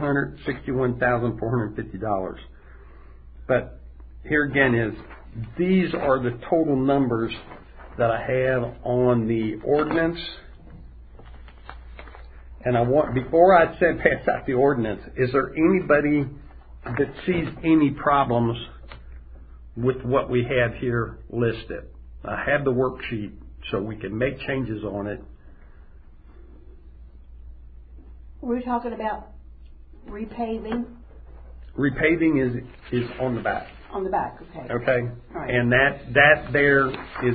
$461,450. But here again these are the total numbers that I have on the ordinance. And before I pass out the ordinance, is there anybody that sees any problems with what we have here listed? I have the worksheet so we can make changes on it. We're talking about repaving Repaving is on the back. on the back, okay. Okay? Right. And that there is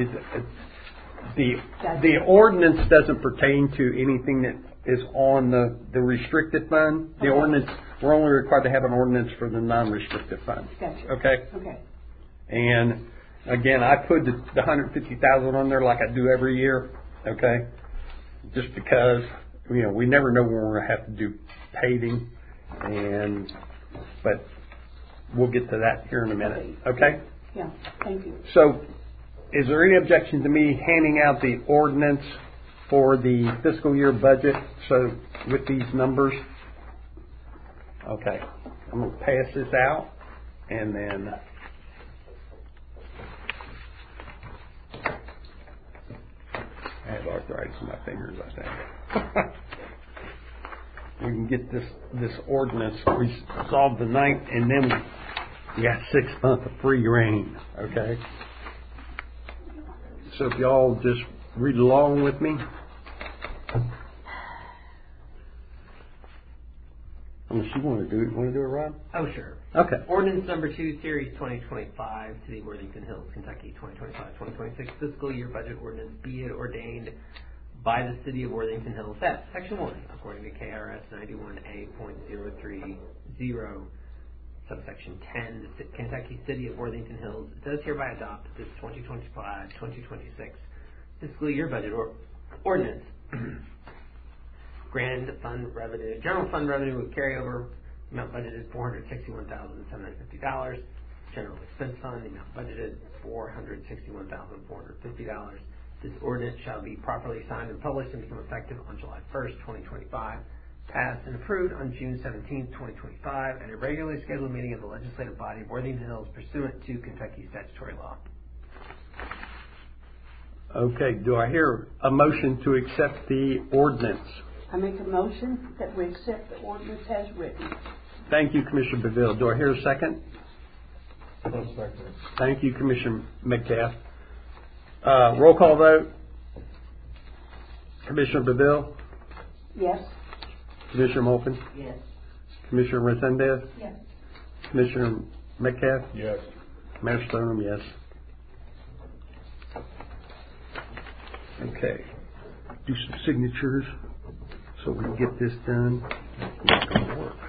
the ordinance doesn't pertain to anything that is on the restricted fund. The Okay. ordinance, we're only required to have an ordinance for the non-restricted fund. Gotcha. Okay? Okay. And again, I put the $150,000 on there like I do every year. Okay? Just because, we never know when we're going to have to do paving, but we'll get to that here in a minute. Okay? Yeah, thank you. So, is there any objection to me handing out the ordinance for the fiscal year budget? So, with these numbers? Okay. I'm going to pass this out, and then I have arthritis in my fingers, I think. We can get this ordinance resolved tonight, and then we got 6 months of free reign, okay? So if y'all just read along with me. Unless you want to do it. You want to do it, Rob? Oh, sure. Okay. Ordinance number 2, Series 2025, City of Worthington Hills, Kentucky, 2025-2026 fiscal year budget ordinance, be it ordained by the City of Worthington Hills that Section 1, according to KRS 91A.030, subsection 10, the Kentucky City of Worthington Hills does hereby adopt this 2025-2026 fiscal year budget ordinance. General fund revenue with carryover, amount budgeted $461,750. General expense fund, the amount budgeted $461,450. This ordinance shall be properly signed and published and become effective on July 1st, 2025. Passed and approved on June 17th, 2025 at a regularly scheduled meeting of the legislative body of Worthington Hills pursuant to Kentucky statutory law. Okay. Do I hear a motion to accept the ordinance? I make a motion that we accept the ordinance as written. Thank you, Commissioner Beville. Do I hear a second? I'll second. Thank you, Commissioner Metcalf. Roll call vote. Commissioner Beville? Yes? Commissioner Molkin? Yes. Commissioner Resendez? Yes. Commissioner Metcalf? Yes. Mayor Stoneham, yes. Okay. Do some signatures so we can get this done. It's not going to work.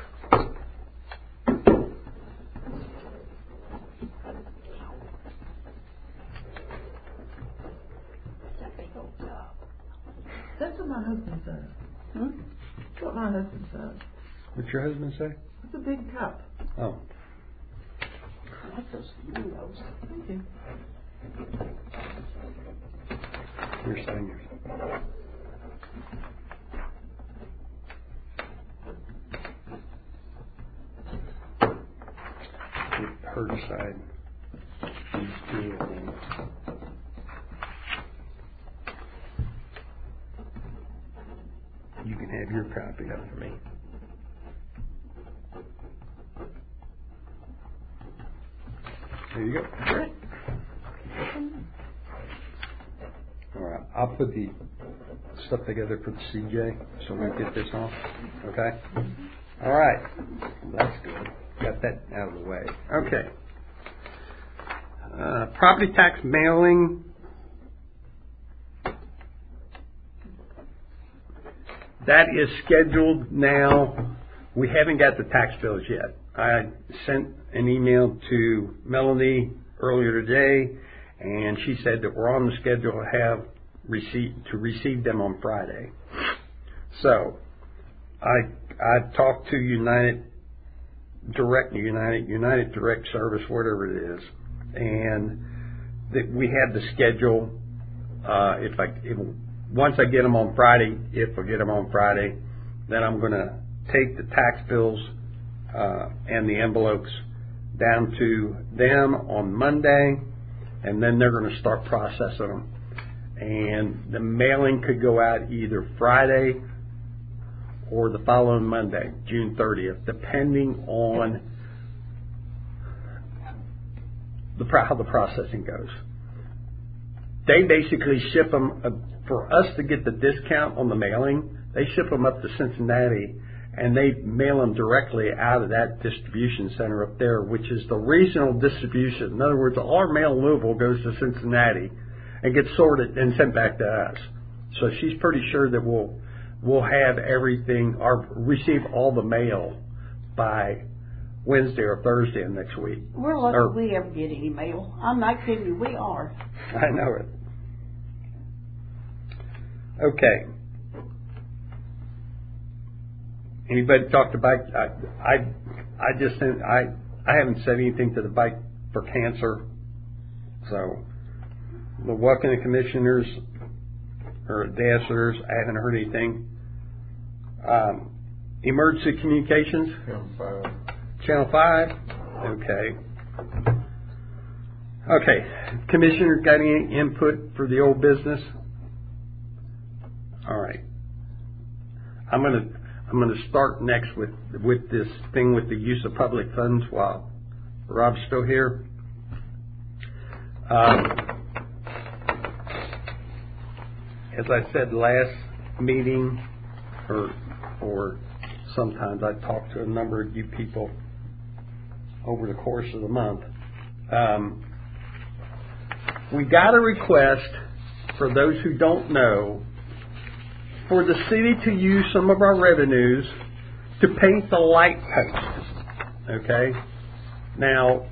That's what my husband says. That's what my husband says. What's your husband say? It's a big cup. Oh. I like those windows. Thank you. You're signing yours. Her side. These two of them. You can have your copy of it for me. There you go. All right. I'll put the stuff together for the CJ so we get this on. Okay? All right. That's good. Got that out of the way. Okay. Property tax mailing. That is scheduled now. We haven't got the tax bills yet. I sent an email to Melanie earlier today, and she said that we're on the schedule to have receive them on Friday. So I talked to United Direct Service, whatever it is, and that we have the schedule. Once I get them on Friday, if I get them on Friday, then I'm going to take the tax bills and the envelopes down to them on Monday, and then they're going to start processing them. And the mailing could go out either Friday or the following Monday, June 30th, depending on how the processing goes. They basically ship them, for us to get the discount on the mailing, they ship them up to Cincinnati, and they mail them directly out of that distribution center up there, which is the regional distribution. In other words, all our mail in Louisville goes to Cincinnati and gets sorted and sent back to us. So she's pretty sure that we'll have everything, or receive all the mail by Wednesday or Thursday of next week. We're lucky we ever get any mail. I'm not kidding you, we are. I know it. Okay. Anybody talk to bike? I just sent, I haven't said anything to the Bike for Cancer. So the welcome commissioners or ambassadors, I haven't heard anything. Emergency communications? Channel 5. Okay. Okay. Commissioner, got any input for the old business? All right. I'm gonna start next with this thing with the use of public funds while Rob's still here. As I said last meeting, or sometimes I talk to a number of you people over the course of the month. We got a request, for those who don't know, for the city to use some of our revenues to paint the light posts. Okay? Now,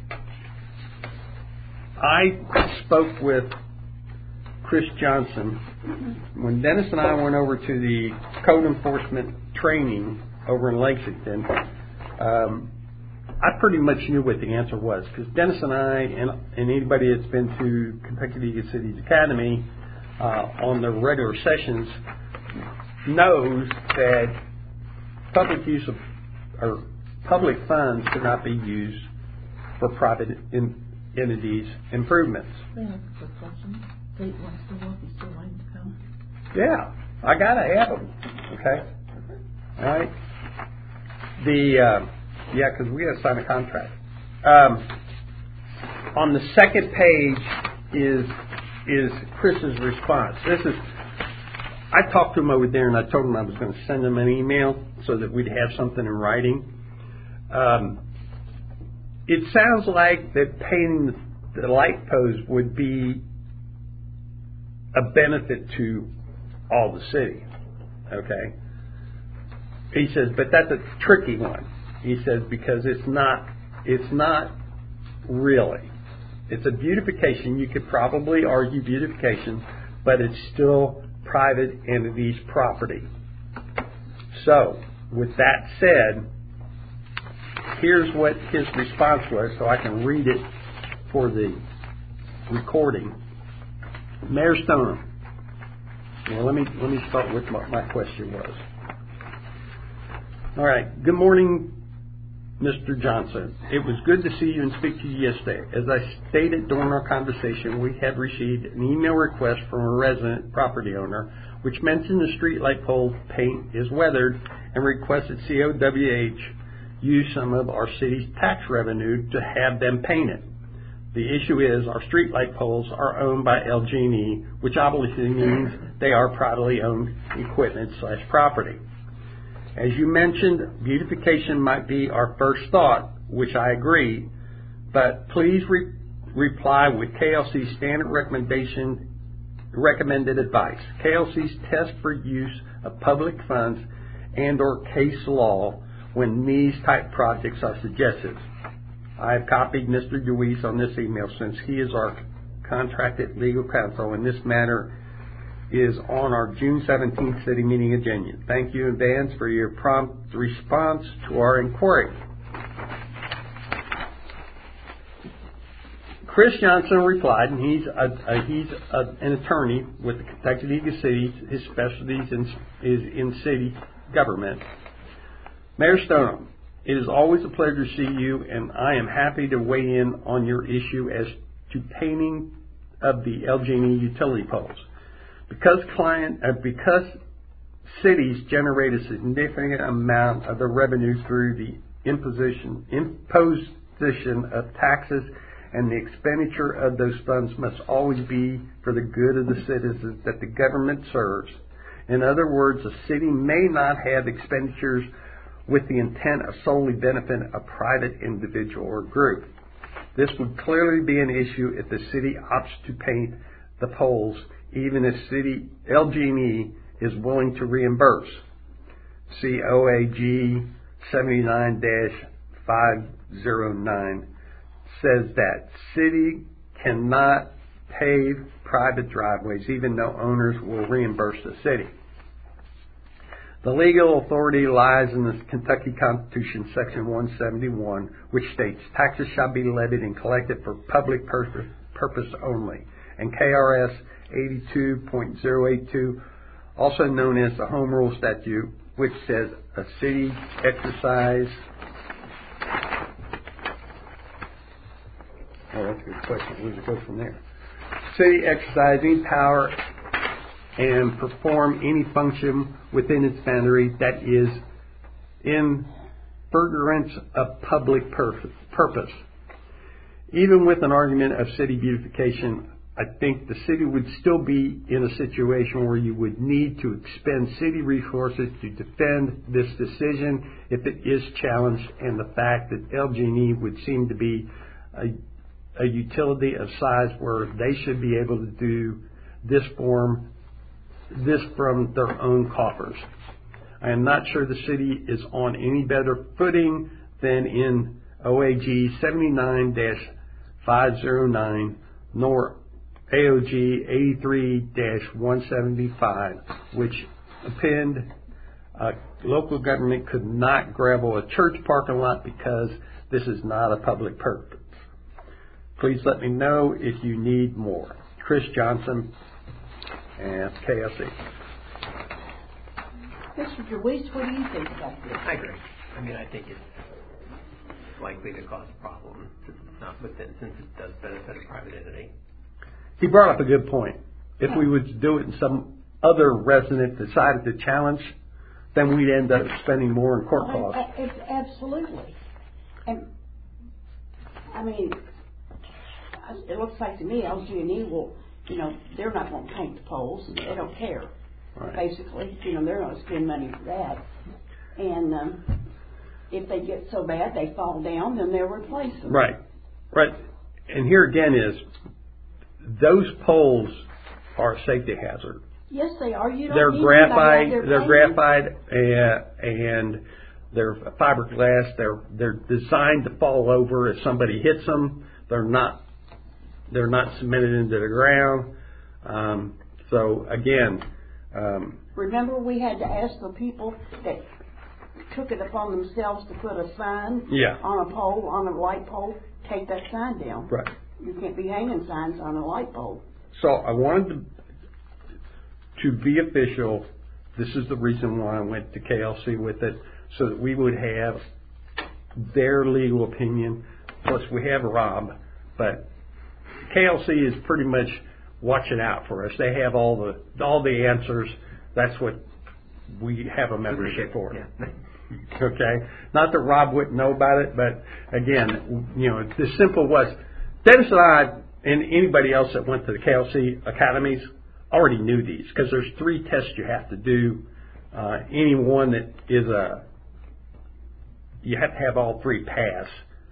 I spoke with Chris Johnson when Dennis and I went over to the code enforcement training over in Lexington. I pretty much knew what the answer was, because Dennis and I, and anybody that's been to Kentucky League of Cities Academy on the regular sessions, knows that public use of, or public funds should not be used for private entities' improvements. They have a quick question. Kate wants to work. He's still waiting to come. Yeah, I gotta have them. Okay. All right. Because we gotta sign a contract. On the second page is Chris's response. I talked to him over there, and I told him I was going to send him an email so that we'd have something in writing. It sounds like that painting the light posts would be a benefit to all the city. Okay. He says, but that's a tricky one. He says, because it's not really. It's a beautification. You could probably argue beautification, but it's still private entities' property. So, with that said, here's what his response was, so I can read it for the recording. Mayor Stoneham. Well, let me start with what my question was. All right. Good morning, Mr. Johnson. It was good to see you and speak to you yesterday. As I stated during our conversation, we had received an email request from a resident property owner which mentioned the street light pole paint is weathered and requested COWH use some of our city's tax revenue to have them painted. The issue is our street light poles are owned by LG&E, which obviously means they are privately owned equipment/property. As you mentioned, beautification might be our first thought, which I agree, but please reply with KLC's standard recommended advice. KLC's test for use of public funds and or case law when these type projects are suggested. I have copied Mr. Deweese on this email since he is our contracted legal counsel, and this matter is on our June 17th city meeting agenda. Thank you in advance for your prompt response to our inquiry. Chris Johnson replied, and he's an attorney with the Kentucky League of Cities. His specialty is in city government. Mayor Stoneham, it is always a pleasure to see you, and I am happy to weigh in on your issue as to painting of the LG&E utility poles. Because cities generate a significant amount of the revenue through the imposition of taxes, and the expenditure of those funds must always be for the good of the citizens that the government serves, In other words, a city may not have expenditures with the intent of solely benefiting a private individual or group. This would clearly be an issue if the city opts to paint the poles, even if city LG&E is willing to reimburse. See OAG 79-509 says that city cannot pave private driveways even though owners will reimburse the city. The legal authority lies in the Kentucky Constitution, Section 171, which states taxes shall be levied and collected for public purpose only, and KRS 82.082, also known as the Home Rule Statute, which says a city exercise. Oh, that's a good question. Where does it go from there? City exercise any power and perform any function within its boundary that is in furtherance of public purpose. Even with an argument of city beautification, I think the city would still be in a situation where you would need to expend city resources to defend this decision if it is challenged, and the fact that LG&E would seem to be a utility of size where they should be able to do this from their own coffers. I am not sure the city is on any better footing than in OAG 79-509 nor AOG 83-175, which append local government could not gravel a church parking lot because this is not a public purpose. Please let me know if you need more. Chris Johnson, and KLC. Mr. DeWeese, what do you think about this? I agree. I mean, I think it's likely to cause a problem since it does benefit a private entity. He brought up a good point. If we would do it and some other resident decided to challenge, then we'd end up spending more in court costs. Absolutely. And, I mean, it looks like to me LG&E will, they're not going to paint the poles. They don't care. Right. Basically, they're going to spend money for that. And if they get so bad they fall down, then they'll replace them. Right. And here again is, those poles are a safety hazard. Yes, they are. They're graphite. They're graphite and they're fiberglass. They're designed to fall over if somebody hits them. They're not cemented into the ground. So again, remember we had to ask the people that took it upon themselves to put a sign on a pole, on a light pole, take that sign down. Right. You can't be hanging signs on a light pole. So I wanted to be official. This is the reason why I went to KLC with it, so that we would have their legal opinion. Plus we have Rob, but KLC is pretty much watching out for us. They have all the answers. That's what we have a membership for. Yeah. Okay? Not that Rob wouldn't know about it, but again, the simple was, Dennis and I and anybody else that went to the KLC academies already knew these, because there's 3 tests you have to do. Any one that is you have to have all 3 pass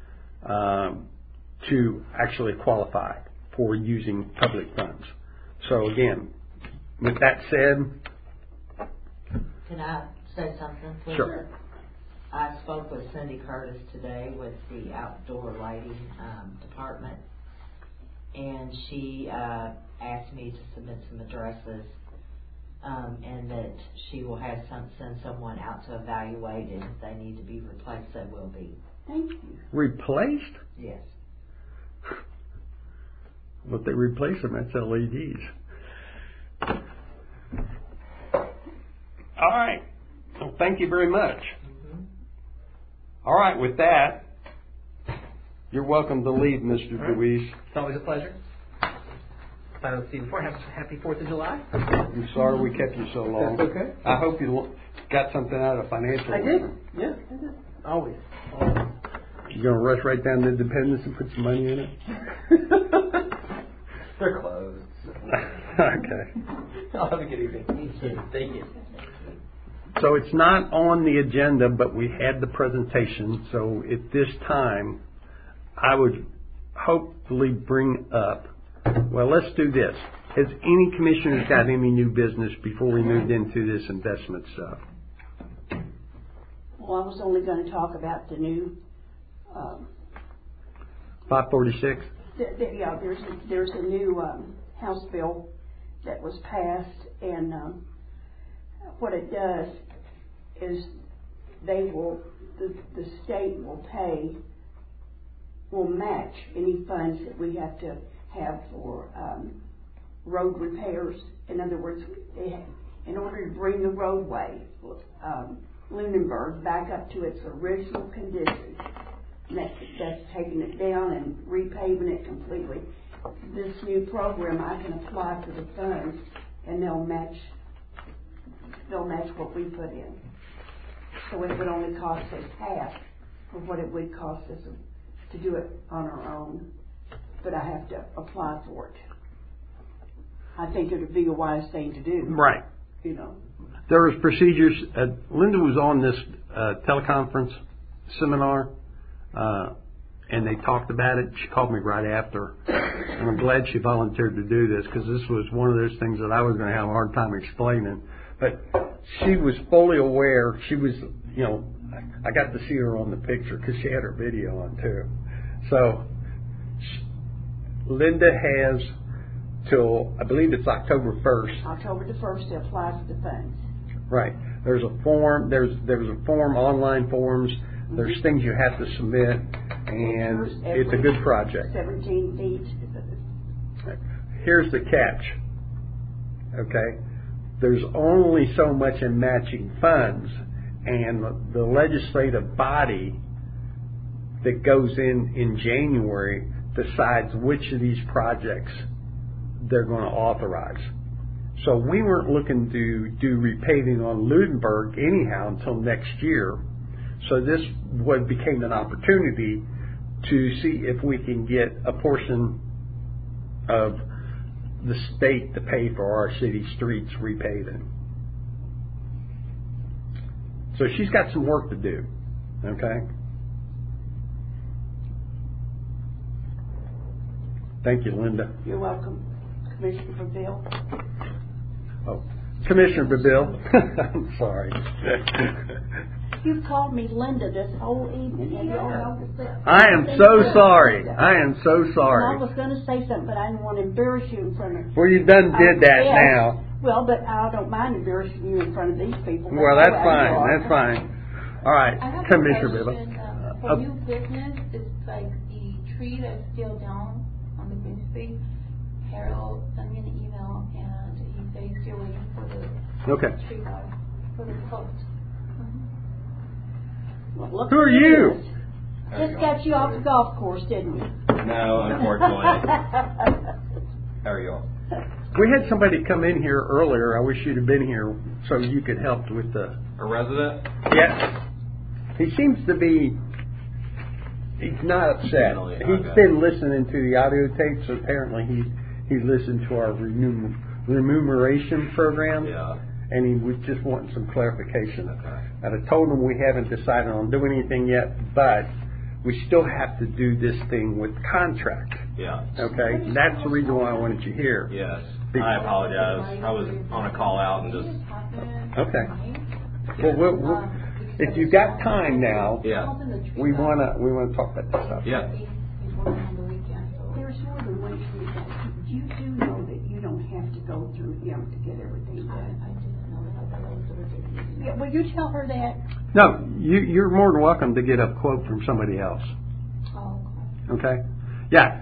to actually qualify for using public funds. So again, with that said, can I say something, please? Sure. I spoke with Cindy Curtis today with the outdoor lighting department, and she asked me to submit some addresses, and that she will have send someone out to evaluate, and if they need to be replaced, they will be. Thank you. Replaced? Yes. Well, if they replace them, that's LEDs. All right. Well, thank you very much. All right, with that, you're welcome to leave, Mr. DeWeese. It's always a pleasure. If I don't see you before, happy 4th of July. I'm sorry we kept you so long. That's okay. I hope you got something out of financial. I did. Yeah, I did. Always. You're going to rush right down to Independence and put some money in it? They're closed. Okay. I'll have a good evening. Thank you. So it's not on the agenda, but we had the presentation. So at this time, I would hopefully bring up, well, let's do this. Has any commissioners got any new business before we moved into this investment stuff? Well, I was only going to talk about the new, 546? yeah, there's a new House bill that was passed, and what it does is the state will match any funds that we have to have for road repairs. In other words, in order to bring the roadway, Lunenburg, back up to its original condition, that's taking it down and repaving it completely. This new program, I can apply for the funds, and they'll match what we put in. So it would only cost us half of what it would cost us to do it on our own. But I have to apply for it. I think it would be a wise thing to do. Right. You know. There was procedures. Linda was on this teleconference seminar, and they talked about it. She called me right after, and I'm glad she volunteered to do this, because this was one of those things that I was going to have a hard time explaining. But she was fully aware. She was, I got to see her on the picture because she had her video on too. So Linda has till, I believe it's October 1st. October the 1st to apply for the funds. Right. There's a form. There's a form, online forms. There's things you have to submit, and it's a good project. 17 feet. Here's the catch. Okay, there's only so much in matching funds, and the legislative body that goes in January decides which of these projects they're going to authorize. So we weren't looking to do repaving on Lunenburg anyhow until next year. So this became an opportunity to see if we can get a portion of the state to pay for our city streets repaving. So she's got some work to do. Okay? Thank you, Linda. You're welcome. Commissioner Bill. Oh, Commissioner Bill. I'm sorry. You've called me Linda this whole evening. Have you all noticed that? I am so sorry. I am so sorry. And I was going to say something, but I didn't want to embarrass you in front of... Well, you done did that yes. now. Well, but I don't mind embarrassing you in front of these people. Well, that's fine. That's fine. All right, I have Commissioner a question. For new business, it's like the tree that's still down on the green space. Harold sent me an email, and he said he's still waiting for the tree guy, for the post. Well, look, who are you? Just got you off the golf course, didn't we? No, unfortunately. How are you all? We had somebody come in here earlier. I wish you'd have been here so you could help with the... A resident? Yeah. He seems to be... He's not upset. Okay. He's been listening to the audio tapes. Apparently he's listened to our remuneration program. Yeah. And he was just wanting some clarification. Okay. And I told him we haven't decided on doing anything yet, but we still have to do this thing with contract. Yeah. Okay? That's the reason why I wanted you here. Yes. I apologize. I was on a call out and just... Okay. Well, if you've got time now, Yeah. we wanna talk about this stuff. Yeah. There's more than one tree guy. You do know that you don't have to go through him to get everything done. I didn't know that. I thought that was the ridiculous. Yeah, will you tell her that? No, you're more than welcome to get a quote from somebody else. Oh, Okay? Yeah.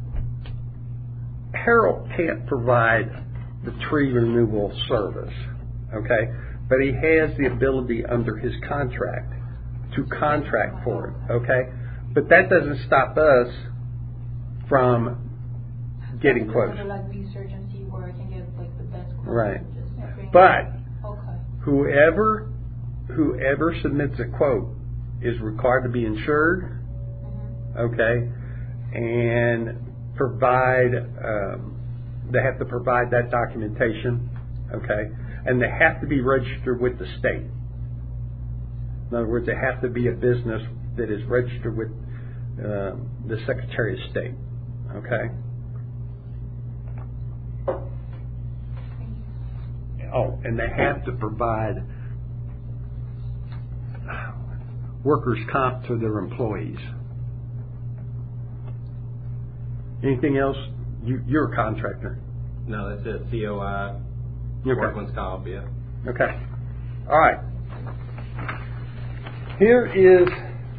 Harold can't provide the tree removal service. Okay? But he has the ability under his contract to contract for it. Okay? But that doesn't stop us from getting quotes. I like research and see where I can get like the best quote. Right. Just But okay. whoever submits a quote is required to be insured, okay, and provide. They have to provide that documentation, okay? And they have to be registered with the state. In other words, they have to be a business that is registered with the Secretary of State, okay? Oh, and they have to provide workers' comp to their employees. Anything else? You're a contractor. No, that's it. COI, Okay. workman's comp, yeah. Okay. All right. Here is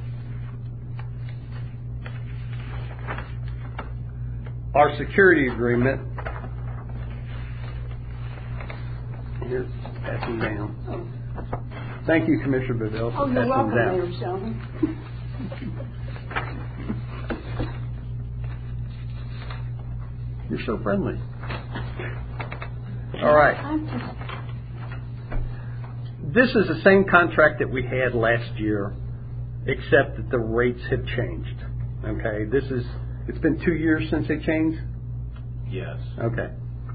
our security agreement. Here, pass them down. Thank you, Commissioner Bedell, for Oh, you're passing welcome, them down. Mayor Sheldon. You're so friendly. All right. This is the same contract that we had last year, except that the rates have changed. Okay, it's been 2 years since they changed? Yes. Okay.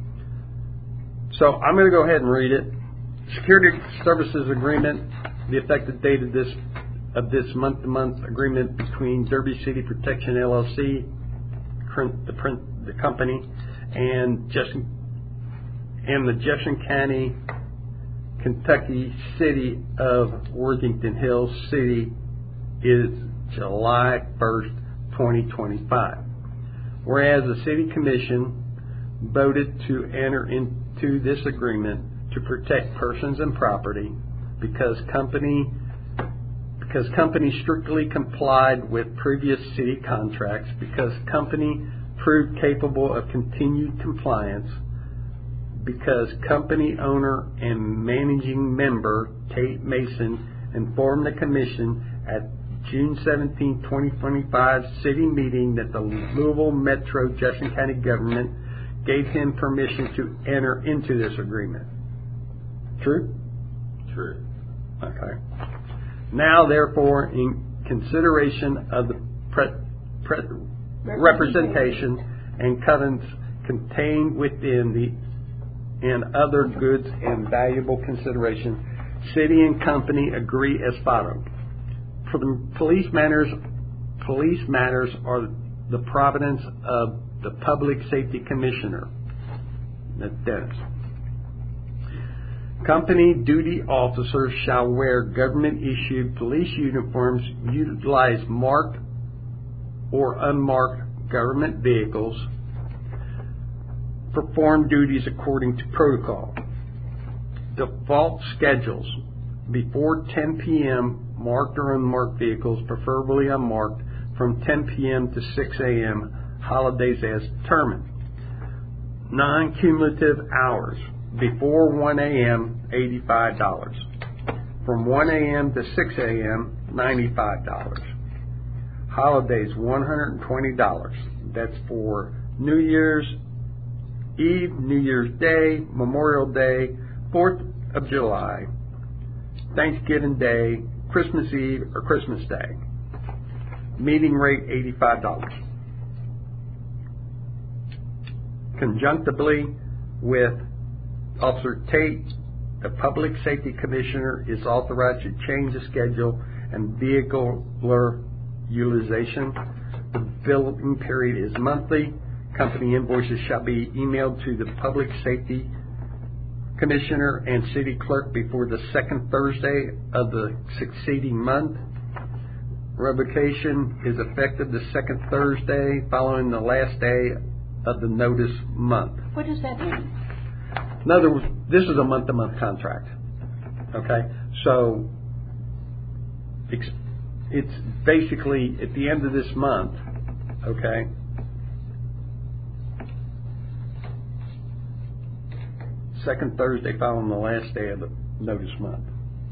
So I'm going to go ahead and read it. Security Services Agreement, the effective date of this month-to-month agreement between Derby City Protection LLC, the company, and the Jefferson County, Kentucky city of Worthington Hills City is July 1st, 2025. Whereas the City Commission voted to enter into this agreement to protect persons and property because company strictly complied with previous city contracts, because company proved capable of continued compliance, because company owner and managing member Tate Mason informed the Commission at June 17, 2025 city meeting that the Louisville Metro Jefferson County government gave him permission to enter into this agreement. True? True. Okay. Now, therefore, in consideration of the representation and covenants contained within and other goods and valuable consideration, city and company agree as follows. For the police matters are the providence of the Public Safety Commissioner. That's Dennis. Company duty officers shall wear government-issued police uniforms, utilize marked or unmarked government vehicles, perform duties according to protocol. Default schedules before 10 p.m. marked or unmarked vehicles, preferably unmarked, from 10 p.m. to 6 a.m. holidays as determined. Non-cumulative hours before 1 a.m. $85. From 1 a.m. to 6 a.m. $95. Holidays $120. That's for New Year's Eve, New Year's Day, Memorial Day, 4th of July, Thanksgiving Day, Christmas Eve, or Christmas Day. Meeting rate $85. Conjunctively with Officer Tate, the Public Safety Commissioner is authorized to change the schedule and vehicular utilization. The billing period is monthly. Company invoices shall be emailed to the Public Safety Commissioner and City Clerk before the second Thursday of the succeeding month. Revocation is effective the second Thursday following the last day of the notice month. What does that mean? In other words, this is a month-to-month contract. Okay? So it's basically at the end of this month, okay? Second Thursday following the last day of the notice month.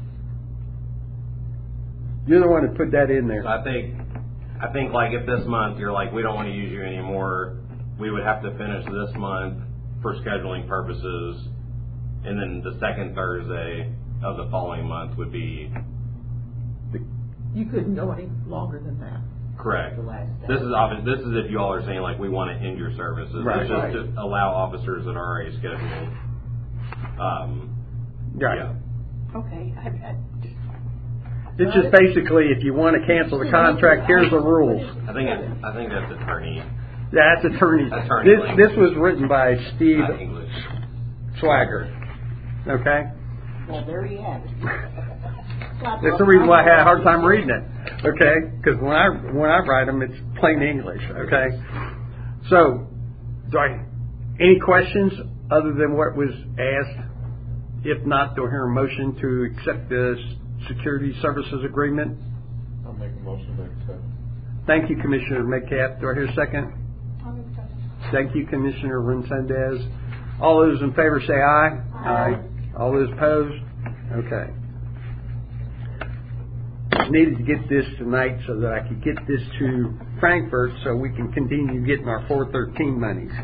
You're the one who put that in there. So I think like if this month you're like, we don't want to use you anymore, we would have to finish this month for scheduling purposes, and then the second Thursday of the following month would be... You couldn't go any longer than that. Correct. The last day. This is if you all are saying like we want to end your services. Right. It's just to allow officers that are already scheduled Right. Yeah. Okay, It's just basically, if you want to cancel the contract, here's the rules. I think that's attorney. That's attorney. Attorney This was written by Steve Not English. Swagger. Okay? well, there you have it. That's the reason why I had a hard time reading it. Okay? Because when I write them, it's plain English. Okay? So, any questions other than what was asked? If not, do I hear a motion to accept the security services agreement? I'll make a motion to accept. Thank you, Commissioner Metcalf. Do I hear a second? Thank you, Commissioner Rensendez. All those in favor say aye. Aye. All those opposed? Okay. Needed to get this tonight so that I could get this to Frankfurt so we can continue getting our 413 monies.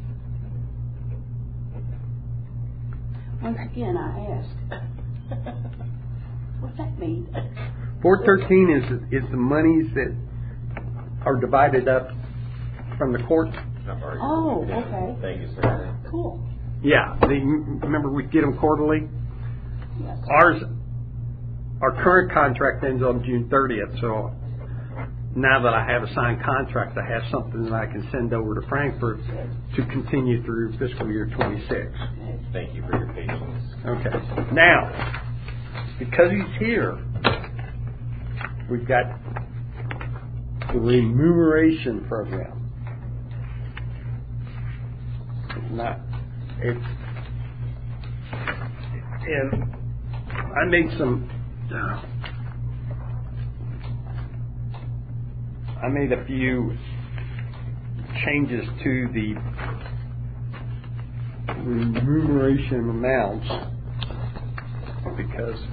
Once again, I ask, what's that mean? 413 is the monies that are divided up from the court. Oh, okay. Thank you, sir. Cool. Yeah, remember we get them quarterly? Yes. Our current contract ends on June 30th, so now that I have a signed contract, I have something that I can send over to Frankfurt to continue through fiscal year 26. Thank you for your patience. Okay. Now, because he's here, we've got the remuneration program. And I made a few changes to the remuneration amounts because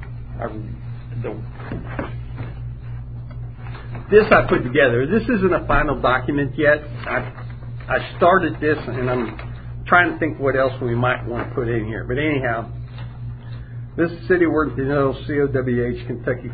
this I put together. This isn't a final document yet. I started this and I'm trying to think what else we might want to put in here. But anyhow, this is City of Worthington Hills, COWH, Kentucky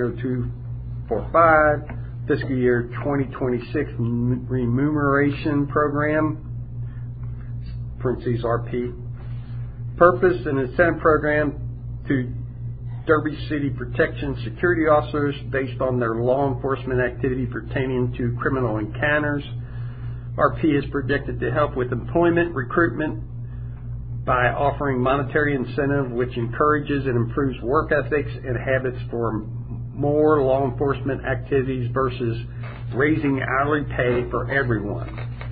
40245, fiscal year 2026 remuneration program, parentheses RP. Purpose and incentive program to Derby City Protection Security Officers based on their law enforcement activity pertaining to criminal encounters. RP is projected to help with employment recruitment by offering monetary incentive which encourages and improves work ethics and habits for more law enforcement activities versus raising hourly pay for everyone.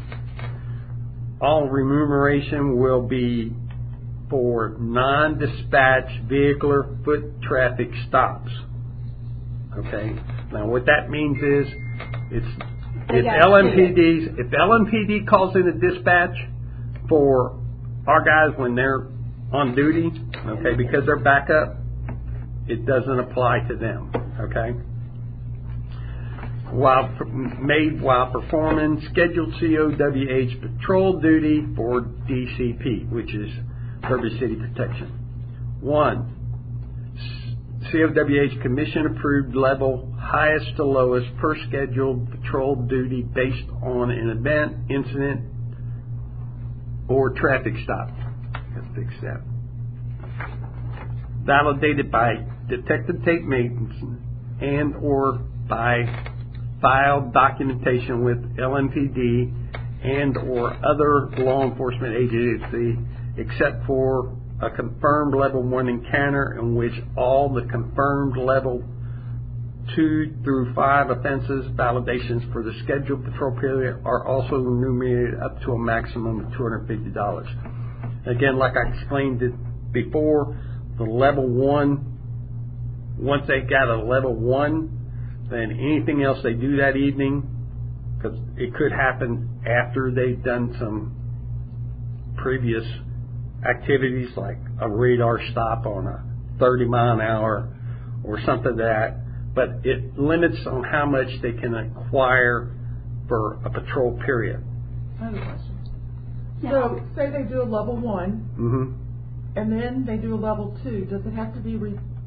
All remuneration will be for non-dispatch vehicular foot traffic stops. Okay? Now what that means is if LMPD calls in a dispatch for our guys when they're on duty, okay, because they're backup, it doesn't apply to them, okay? While performing scheduled COWH patrol duty for DCP, which is Derby City Protection. 1. COWH commission approved level highest to lowest per scheduled patrol duty based on an event, incident, or traffic stop. Let's fix that. Validated by detective tape maintenance and or by filed documentation with LMPD and or other law enforcement agency except for a confirmed level 1 encounter in which all the confirmed level 2 through 5 offenses validations for the scheduled patrol period are also enumerated up to a maximum of $250. Again, like I explained it before, the level 1, once they got a level 1, then anything else they do that evening, because it could happen after they've done some previous activities like a radar stop on a 30 mile an hour or something like that, but it limits on how much they can acquire for a patrol period. I have a question. So, say they do a level 1, and then they do a level 2. Does it have to be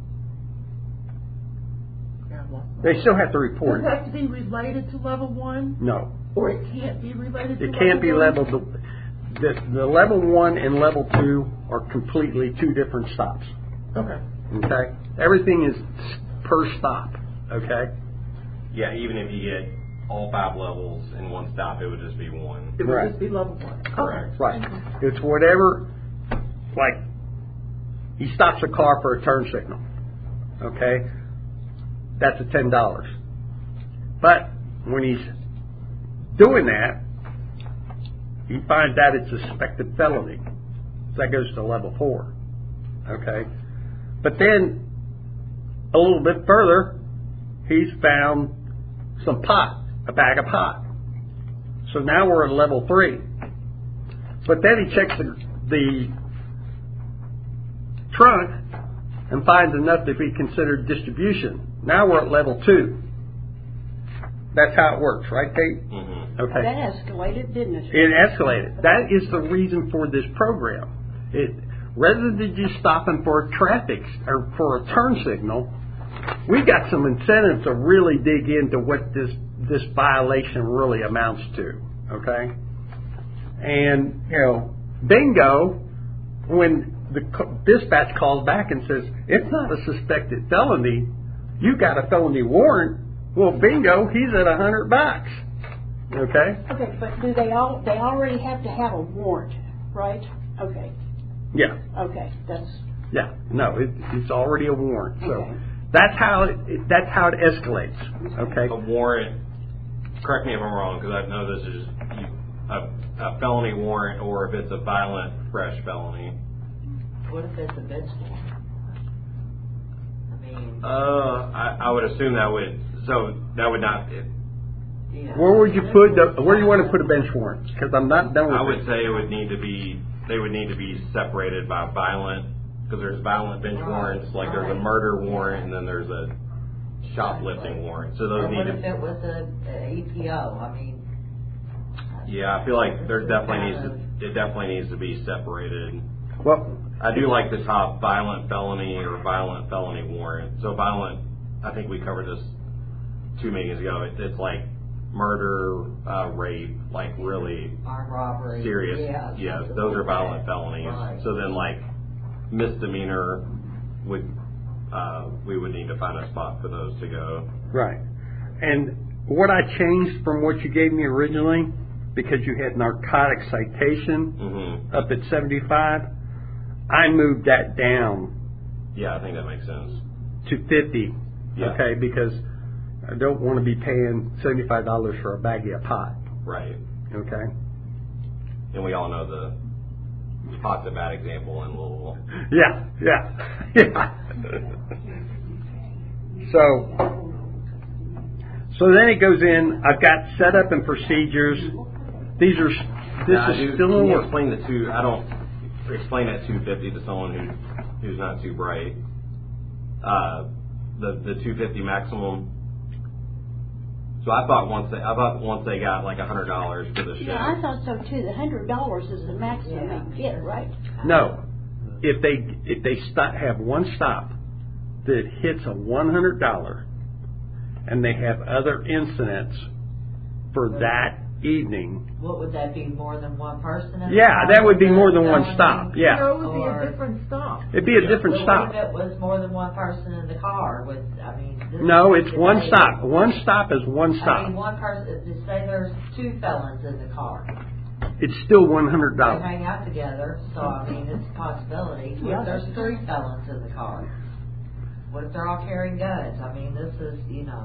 They still have to report. Does it have to be related to level 1? No. Or it can't be related to It level 1? can't be leveled. the level 1 and level 2 are completely two different stops. Okay. Okay? Everything is per stop. Okay? Yeah, even if you get all 5 levels in one stop, it would just be one. It would Right. just be level 1. Correct. Right. It's whatever, like, he stops a car for a turn signal. Okay? That's a $10. But when he's doing that, he finds out it's a suspected felony. So that goes to level 4. Okay? But then, a little bit further, he's found some pot, a bag of pot. So now we're at level 3. But then he checks the trunk and finds enough to be considered distribution. Now we're at level 2. That's how it works, right, Kate? Mm-hmm. Okay. That escalated, didn't it? It escalated. That is the reason for this program. Rather than just stopping for a traffic or for a turn signal, we got some incentive to really dig into what this violation really amounts to. Okay, and bingo, when the dispatch calls back and says it's not a suspected felony, you got a felony warrant. Well, bingo, he's at $100. Okay. Okay, but do they already have to have a warrant, right? Okay. Yeah. Okay, that's. Yeah. No, it's already a warrant. So Okay. that's how it escalates. Okay. A warrant, correct me if I'm wrong, because I know this is a felony warrant, or if it's a violent, fresh felony. What if it's a bench warrant? I mean, I would assume that would not. yeah. Where would you where do you want to put a bench warrant? Because I'm not done with I would it. say they would need to be separated by violent, because there's violent bench warrants, like there's a murder warrant and then there's a shoplifting warrant. So those Or need what to. if it was a EPO? I mean. Yeah, I feel like it definitely needs to be separated. Well, I do like the top violent felony or violent felony warrant. So violent, I think we covered this 2 meetings ago. It's like murder, rape, like really Armed robbery. serious. Yeah, those are violent felonies. Right. So then, like misdemeanor, we would need to find a spot for those to go. right. And what I changed from what you gave me originally, because you had narcotic citation Mm-hmm. up at 75, I moved that down Yeah, I think that makes sense. to 50. Yeah. Okay, because I don't want to be paying $75 for a baggie of pot. Right. Okay. And we all know the pot's a bad example in Louisville. Yeah. So then it goes in. I've got setup and procedures. This is still in work. Explain the two. I don't explain that 250 to someone who's not too bright. The 250 maximum. So I thought once they got like $100 for the show. Yeah, I thought so too. The $100 is the maximum they can get, right? No, if they have one stop that hits a $100, and they have other incidents for that evening. What would that be? More than one person? In Yeah, the car that would be with more the than one felony? stop. Yeah, No, it would be Or- a different stop. it'd be a different Well, stop. What if it was more than one person in the car? This No, is it's one today. stop. One stop is one I mean, stop. one person. Just say there's 2 felons in the car. It's still They $100. hang out together, so I mean, it's a possibility. What Yeah. if there's 3 felons in the car? What if they're all carrying guns? I mean, this is,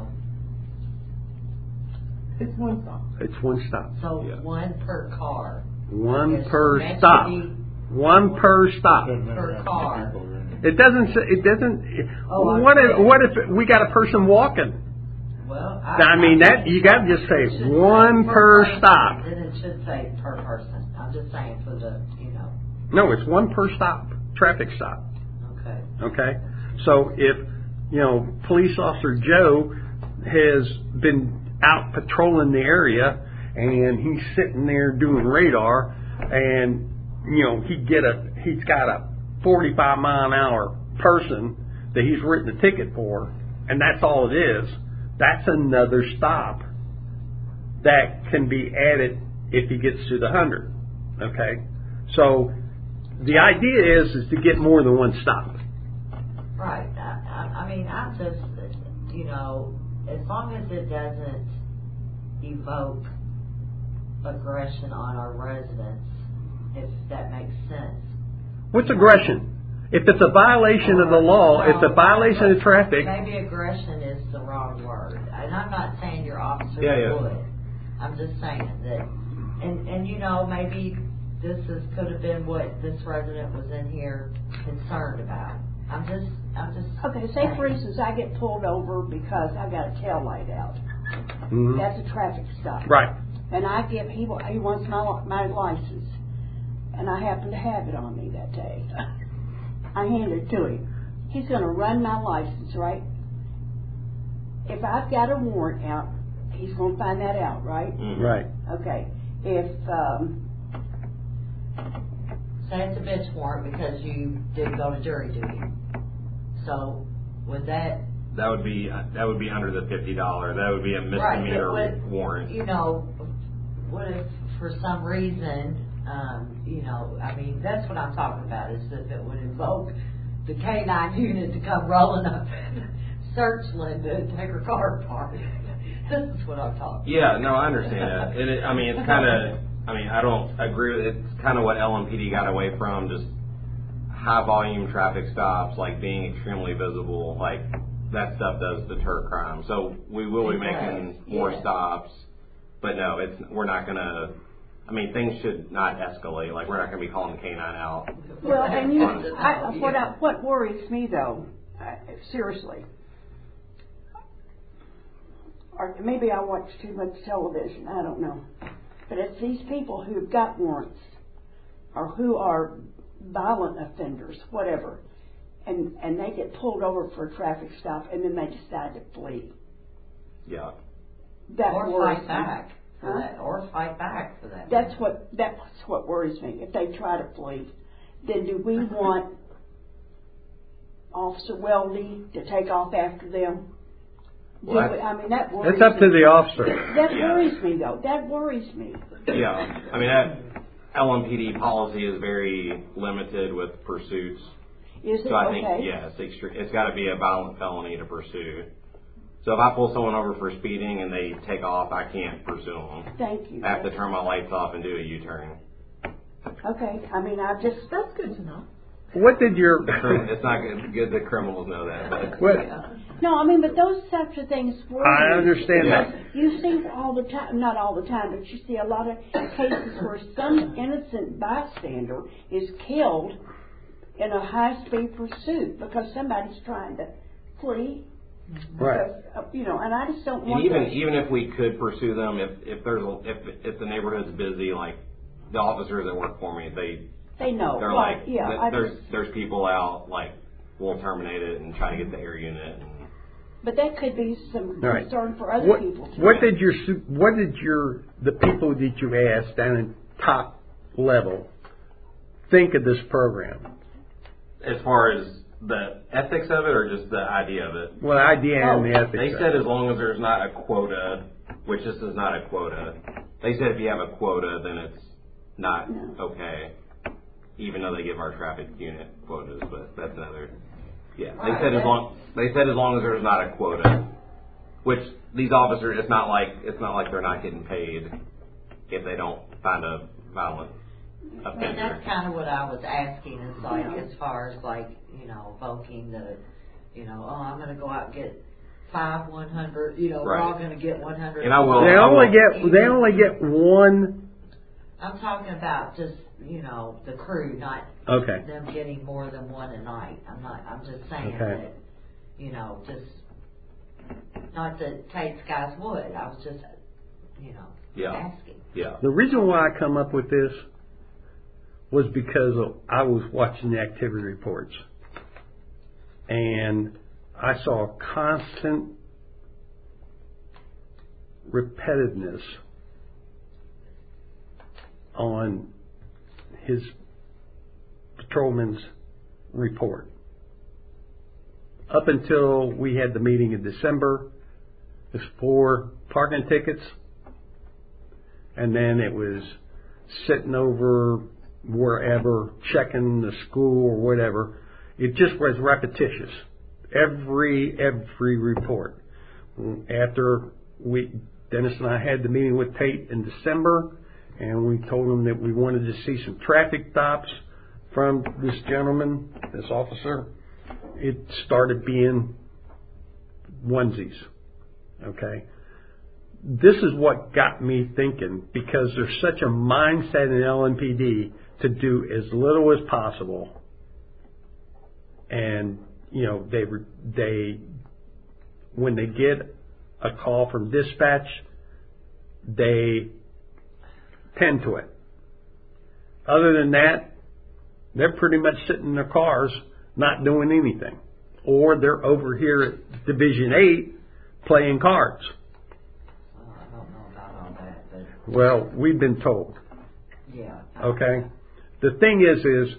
It's one stop. It's one stop. so Yeah. 1 per car. One Yes, per that should stop. be One per stop. per car. It doesn't say. It doesn't. Oh, I What see. if we got a person walking? Well, I mean that you got to just say It should one say per person, stop. Then it should say per person. I'm just saying for the, No, it's one per stop. Traffic stop. Okay. Okay. So if police officer Joe has been out patrolling the area and he's sitting there doing radar, and he's got a 45-mile-an-hour person that he's written a ticket for, and that's all it is. That's another stop that can be added if he gets to the 100. Okay? So the idea is to get more than one stop. Right. I mean, I'm just, you know, as long as it doesn't evoke aggression on our residents, if that makes sense. What's aggression? If it's a violation of the law, if it's a violation of traffic. Maybe aggression is the wrong word. And I'm not saying your officers would. I'm just saying that, and you know, maybe could have been what this resident was in here concerned about. I'm just. Okay, say for instance, I get pulled over because I got a tail light out. Mm-hmm. That's a traffic stop. Right. And he wants my license, and I happen to have it on me that day. I hand it to him. He's going to run my license, right? If I've got a warrant out, he's going to find that out, right? Mm-hmm. Right. Okay. If say it's a bench warrant because you did go to jury duty, so would that? That would be under the $50. That would be a misdemeanor warrant. You know, what if for some reason? You know, I mean, that's what I'm talking about, is if it would invoke the K-9 unit to come rolling up and search Linda and take her car apart. This is what I'm talking about. Yeah, no, I understand that. I mean, it's kind of, I don't agree with it. It's kind of what LMPD got away from, just high volume traffic stops, like being extremely visible, like that stuff does deter crime. So we will be making more stops, but no, we're not going to. I mean, things should not escalate. Like, we're not going to be calling the K-9 out. Well, and what worries me, though, seriously, or maybe I watch too much television, I don't know, but it's these people who've got warrants or who are violent offenders, whatever, and they get pulled over for a traffic stop and then they decide to flee. Yeah. That or worries fight back. For that, or fight back for that. That's what worries me. If they try to flee, then do we want Officer Weldy to take off after them? Well, that worries It's up to the officer. That worries me, though. That worries me. Yeah, I mean, that LMPD policy is very limited with pursuits. Is it? So I think, it's got to be a violent felony to pursue. So if I pull someone over for speeding and they take off, I can't pursue them. Thank you. I have to turn my lights off and do a U-turn. Okay. I mean, that's good to know. What did your... It's not good that criminals know that. But no, I mean, but those types of things worry I understand that. You see all the time, not all the time, but you see a lot of cases where some innocent bystander is killed in a high-speed pursuit because somebody's trying to flee. Right. Because, and I just don't want. And even if we could pursue them, if the neighborhood's busy, like the officers that work for me, they know. They're right. like, there's people out, like we'll terminate it and try to get the air unit. But that could be some concern for other people too. What did the people that you asked down in top level think of this program? As far as the ethics of it, or just the idea of it? Well, the idea and the ethics. They said as long as there's not a quota, which this is not a quota. They said if you have a quota, then it's not okay. Even though they give our traffic unit quotas, but that's another. Yeah, they said as long as there's not a quota, which these officers, it's not like they're not getting paid if they don't find a violent offender. And that's kind of what I was asking. Is like as far as like evoking the, I'm going to go out and get 5 100. We're all going to get 100. And I will. They only get one. I'm talking about just the crew, not them getting more than one a night. I'm just saying that just not that Tate's guys would. I was just asking. Yeah. The reason why I come up with this was because I was watching the activity reports and I saw constant repetitiveness on his patrolman's report. Up until we had the meeting in December, it was 4 parking tickets, and then it was sitting over wherever, checking the school or whatever. It just was repetitious. Every report. After Dennis and I had the meeting with Tate in December, and we told him that we wanted to see some traffic stops from this gentleman, this officer, it started being onesies. Okay? This is what got me thinking, because there's such a mindset in LMPD to do as little as possible. And, you know, they when they get a call from dispatch, they tend to it. Other than that, they're pretty much sitting in their cars not doing anything. Or they're over here at Division 8 playing cards. Well, I don't know about all that, but... Well, we've been told. Yeah. Okay? The thing is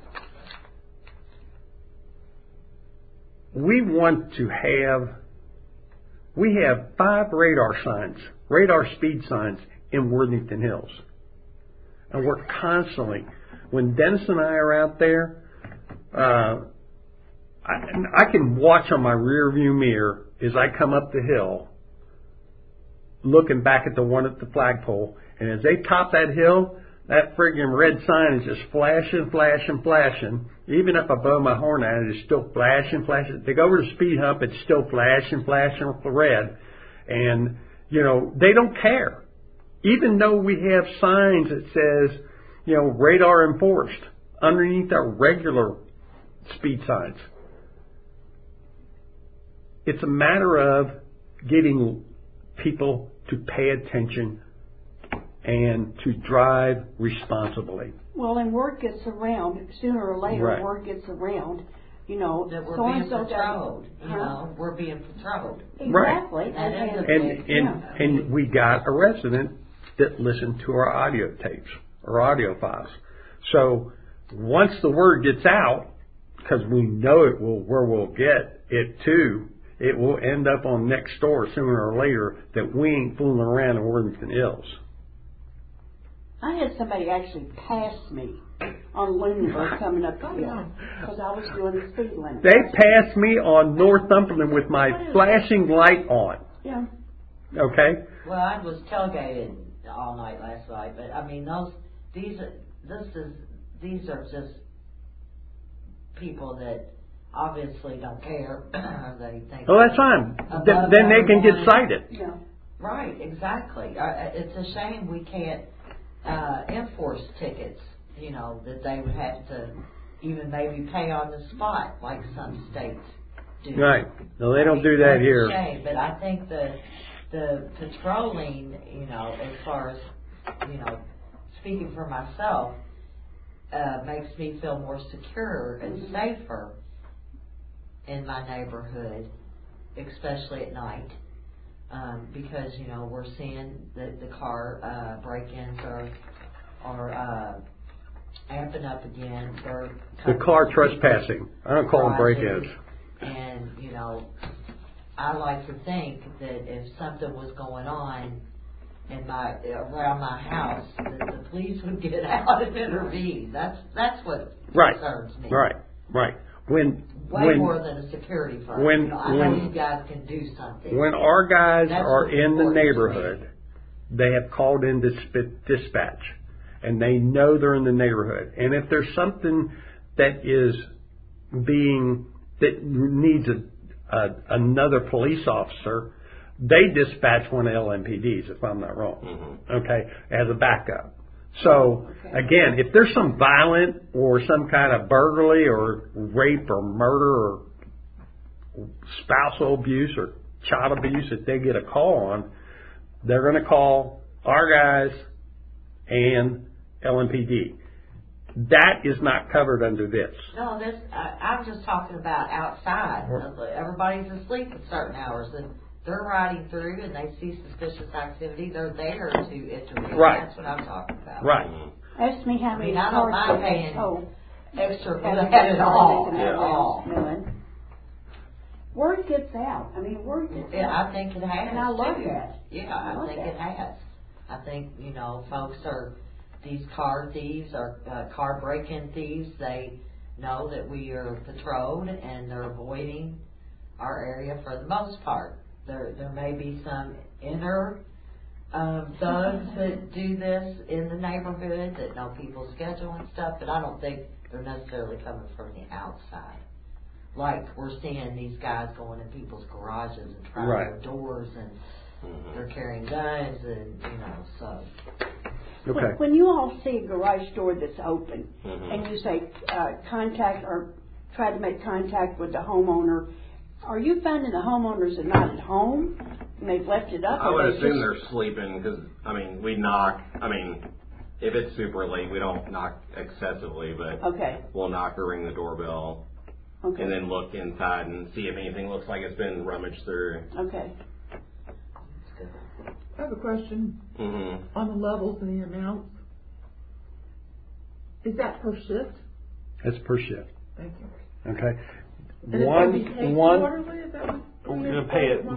we have 5 radar speed signs in Worthington Hills. And we're constantly, when Dennis and I are out there, I can watch on my rear view mirror as I come up the hill, looking back at the one at the flagpole, and as they top that hill, that friggin' red sign is just flashing, flashing, flashing. Even if I blow my horn at it, it's still flashing, flashing. They go over the speed hump, it's still flashing, flashing with the red. And, you know, they don't care. Even though we have signs that says, you know, radar enforced underneath our regular speed signs. It's a matter of getting people to pay attention and to drive responsibly. Well, and word gets around, sooner or later, Right. word gets around, you know, That we're so being and so patrolled, doesn't. you know, we're being patrolled. Exactly. That is a big And we got a resident that listened to our audio tapes or audio files. So once the word gets out, because we know it will, where we'll get it to, it will end up on next door sooner or later that we ain't fooling around in Worthington Hills. I had somebody actually pass me on Lunenburg coming up the hill because I was doing the speed limit. They passed me on Northumberland with my flashing light on. Yeah. Okay? Well, I was tailgated all night last night, but I mean, these are just people that obviously don't care. They think. Well, that's fine. Then they can get cited. Yeah. Right, exactly. It's a shame we can't enforce tickets, you know, that they would have to even maybe pay on the spot like some states do. Right. No, they don't do that here. It's a shame, but I think the patrolling, you know, as far as, you know, speaking for myself, makes me feel more secure and safer in my neighborhood, especially at night. Because, you know, we're seeing the car break-ins are amping up again. The car trespassing. I don't call them break-ins. And, you know, I like to think that if something was going on around my house, that the police would get out and intervene. That's what concerns me. Right. Way more than a security firm. I know you guys can do something. When our guys are in the important neighborhood, they have called in dispatch, and they know they're in the neighborhood. And if there's something that needs another police officer, they dispatch one of LMPDs, if I'm not wrong. Okay, as a backup. So, again, if there's some violent or some kind of burglary or rape or murder or spousal abuse or child abuse that they get a call on, they're going to call our guys and LMPD. That is not covered under this. No, I'm just talking about outside. Everybody's asleep at certain hours, and they're riding through and they see suspicious activity. They're there to intervene. Right. That's what I'm talking about. Right. Ask me how many I don't cars mind they paying told. extra for that at all. Word gets out. I mean, word gets Yeah, out. I think it has. And I love too. that. Yeah, I think it has. I think, you know, folks are these car thieves or car break-in thieves, they know that we are patrolled and they're avoiding our area for the most part. There may be some inner thugs that do this in the neighborhood that know people's schedule and stuff, but I don't think they're necessarily coming from the outside. Like we're seeing these guys going in people's garages and trying their doors, and they're carrying guns, and so. Okay. When you all see a garage door that's open, and you say contact or try to make contact with the homeowner, are you finding the homeowners are not at home and they've left it up? I would assume they're sleeping because, we knock. If it's super late, we don't knock excessively, but we'll knock or ring the doorbell. Okay. And then look inside and see if anything looks like it's been rummaged through. Okay. I have a question on the levels and the amounts. Is that per shift? It's per shift. Thank you. Okay. And it's going to be paid quarterly? Is that what we're going to pay it.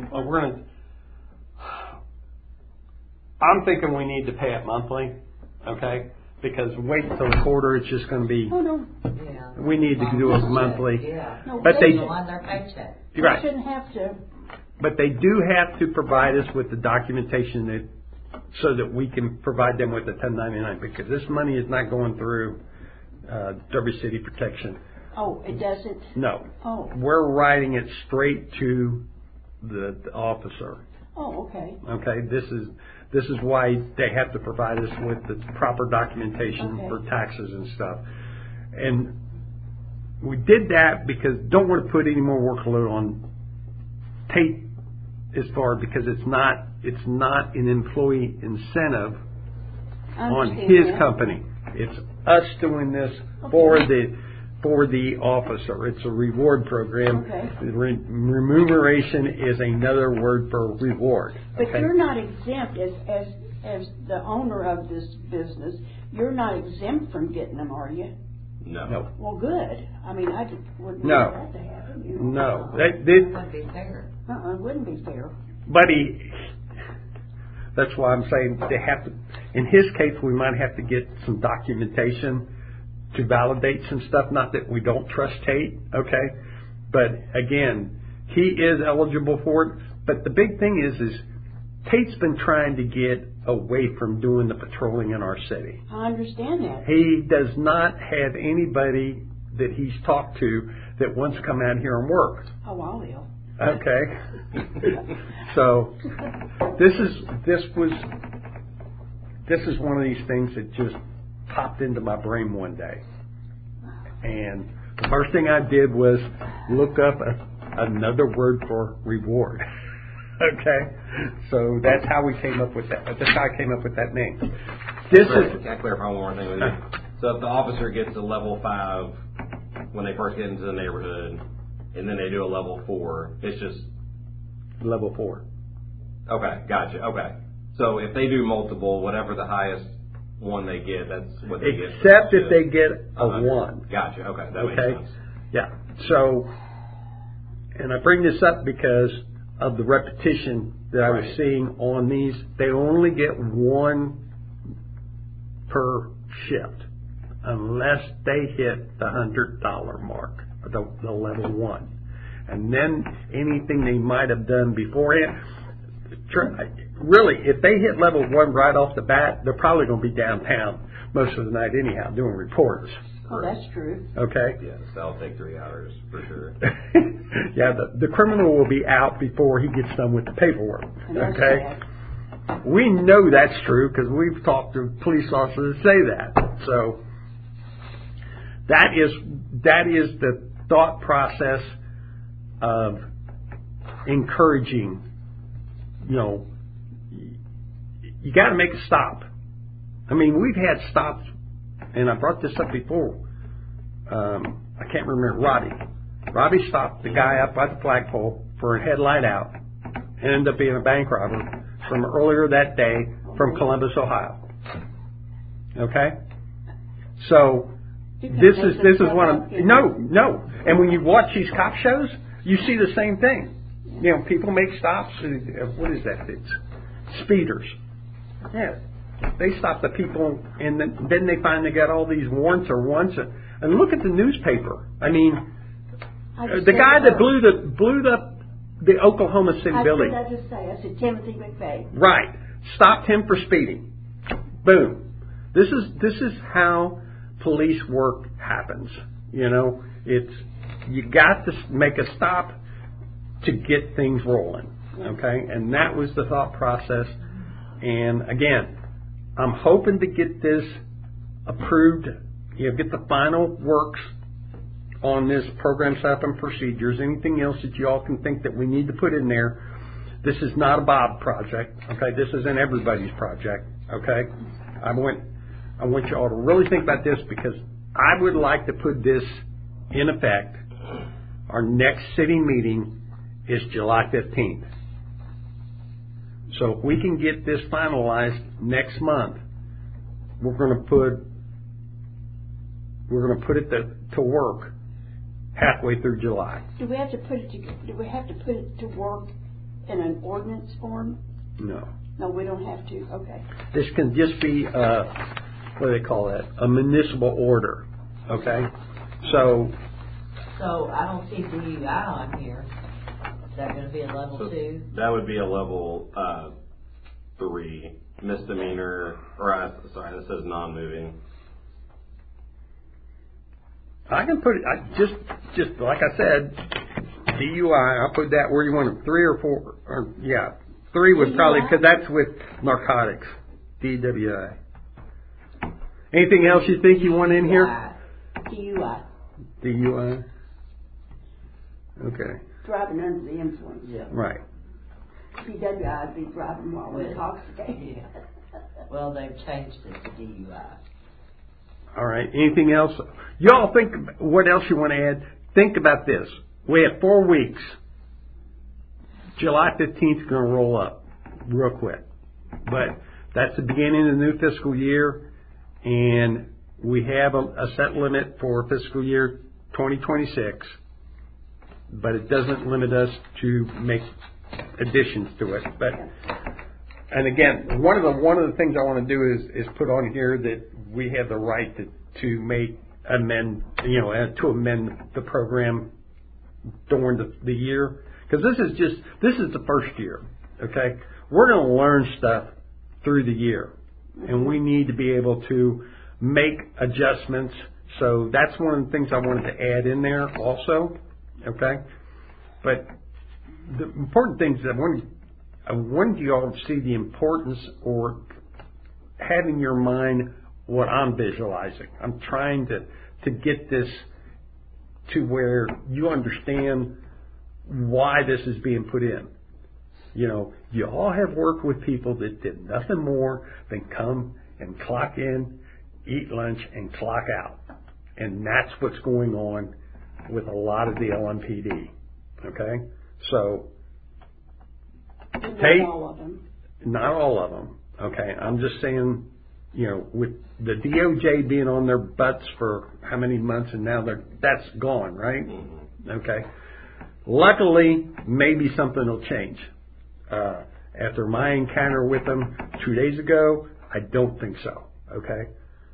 I'm thinking we need to pay it monthly. Okay. Because wait till the quarter, it's just going to be. Oh no. Yeah. We need to do it monthly. Yeah. No, but they on their paycheck. Right. They shouldn't have to. But they do have to provide us with the documentation so that we can provide them with the 1099, because this money is not going through Derby City Protection. Oh, it doesn't? No. Oh. We're writing it straight to the officer. Oh, okay. Okay. This is why they have to provide us with the proper documentation for taxes and stuff. And we did that because don't want to put any more workload on Tate because it's not an employee incentive on his company. It's us doing this for the officer. It's a reward program. Okay. Remuneration is another word for reward. But you're not exempt as the owner of this business. You're not exempt from getting them, are you? No. Well, good. I just wouldn't want that to happen. No. It wouldn't be fair. It wouldn't be fair. Buddy, that's why I'm saying they have to. In his case, we might have to get some documentation to validate some stuff. Not that we don't trust Tate, okay? But again, he is eligible for it. But the big thing is Tate's been trying to get away from doing the patrolling in our city. I understand that. He does not have anybody that he's talked to that wants to come out here and work. Oh, I will. Okay. So this is one of these things that just popped into my brain one day. And the first thing I did was look up another word for reward. Okay. So that's how we came up with that. That's how I came up with that name. Can I clarify one more thing with you? So if the officer gets a level 5 when they first get into the neighborhood, and then they do a level 4, it's just level 4. Okay, gotcha. Okay. So if they do multiple, whatever the highest one they get, that's what they get. Except if they get a 1. Gotcha. Okay, that makes sense. Yeah. So, and I bring this up because of the repetition that I was seeing on these. They only get 1 per shift unless they hit the $100 mark, the level 1. And then anything they might have done beforehand. Really, if they hit level 1 right off the bat, they're probably going to be downtown most of the night anyhow, doing reports. Oh, that's true. Okay? Yes, that'll take 3 hours for sure. Yeah, the criminal will be out before he gets done with the paperwork. Okay? Bad. We know that's true because we've talked to police officers that say that. So that is the thought process of encouraging. You got to make a stop. I mean, we've had stops, and I brought this up before. I can't remember Robbie. Robbie stopped the guy up by the flagpole for a headlight out, and ended up being a bank robber from earlier that day from Columbus, Ohio. Okay, so this is one of no. And when you watch these cop shows, you see the same thing. People make stops. What is that? It's speeders. Yeah. They stop the people, and then they find they got all these warrants or wants. And look at the newspaper. I mean, the guy that blew up the Oklahoma City building. I just say, I said Timothy McVeigh. Right. Stopped him for speeding. Boom. This is how police work happens. You know, you got to make a stop to get things rolling. Okay? And that was the thought process. And again, I'm hoping to get this approved, get the final works on this program setup and procedures. Anything else that you all can think that we need to put in there. This is not a Bob project, okay? This isn't everybody's project, okay? I want you all to really think about this, because I would like to put this in effect. Our next city meeting is July 15th. So if we can get this finalized next month, we're going to put it to work halfway through July. Do we have to put it to work in an ordinance form? No. No, we don't have to. Okay. This can just be what do they call that? A municipal order. Okay. So I don't see DUI on here. Is that going to be a level 2? That would be a level 3 misdemeanor, sorry, this says non-moving. I can put it, just like I said, DUI, I'll put that where you want it, 3 or 4, or 3 would DUI? probably, because that's with narcotics, DWI. Anything else you think you want in here? DUI. DUI? Okay. Driving under the influence. Yeah. Right. DWI would be driving while intoxicated. Yeah. Well, they've changed it to DUI. All right. Anything else? Y'all think what else you want to add? Think about this. We have 4 weeks. July 15th is going to roll up real quick. But that's the beginning of the new fiscal year, and we have a set limit for fiscal year 2026, but it doesn't limit us to make additions to it. And again, one of the things I want to do is put on here that we have the right to amend the program during the year, because this is the first year. Okay, we're going to learn stuff through the year, and we need to be able to make adjustments. So that's one of the things I wanted to add in there also. Okay, but the important things that I wanted you all to see the importance, or have in your mind what I'm visualizing. I'm trying to get this to where you understand why this is being put in. You know, you all have worked with people that did nothing more than come and clock in, eat lunch, and clock out. And that's what's going on with a lot of the LMPD. Okay? So, not all of them. Not all of them. Okay? I'm just saying, with the DOJ being on their butts for how many months, and now that's gone, right? Okay. Luckily, maybe something will change. After my encounter with them 2 days ago, I don't think so. Okay.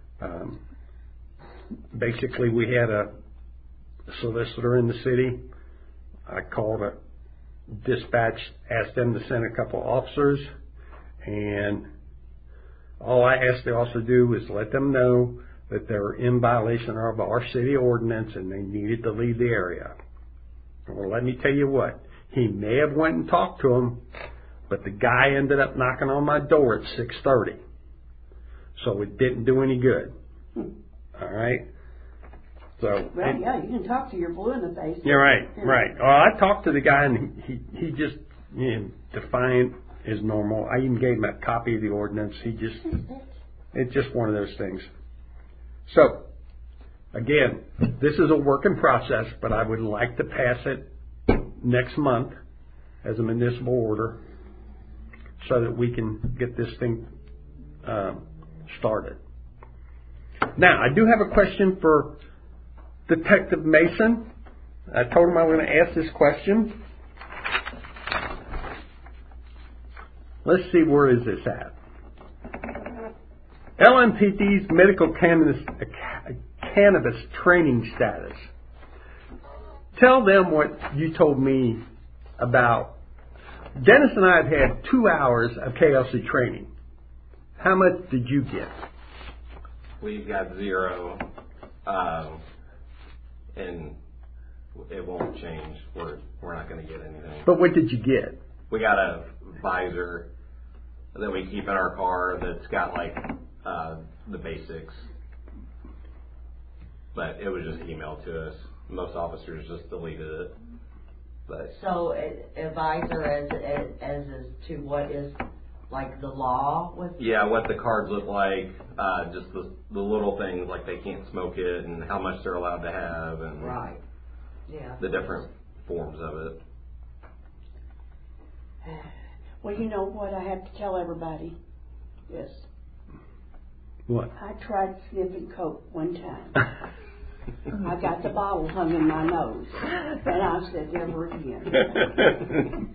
Basically, we had a solicitor in the city. I called a dispatch, asked them to send a couple officers, and all I asked the officer to do was let them know that they were in violation of our city ordinance and they needed to leave the area. Well, let me tell you what, he may have went and talked to him, but the guy ended up knocking on my door at 6:30. So it didn't do any good. All right? So, well, you can talk to your blue in the face. Yeah, right. Well, I talked to the guy, and he just, defiant as normal. I even gave him a copy of the ordinance. It's just one of those things. So, again, this is a work in process, but I would like to pass it next month as a municipal order so that we can get this thing started. Now, I do have a question for Detective Mason. I told him I was going to ask this question. Let's see, where is this at? LMPD's medical cannabis training status. Tell them what you told me about. Dennis and I have had 2 hours of KLC training. How much did you get? We've got 0, and it won't change. We're not going to get anything. But what did you get? We got a visor that we keep in our car that's got like the basics, but it was just emailed to us. Most officers just deleted it. But so advisor as to what is like the law with. Yeah, what the cards look like, just the little things like they can't smoke it and how much they're allowed to have, and right. Yeah. The different forms of it. Well, you know what I have to tell everybody is. What? I tried sniffing coke one time. I got the bottle hung in my nose, and I said never again.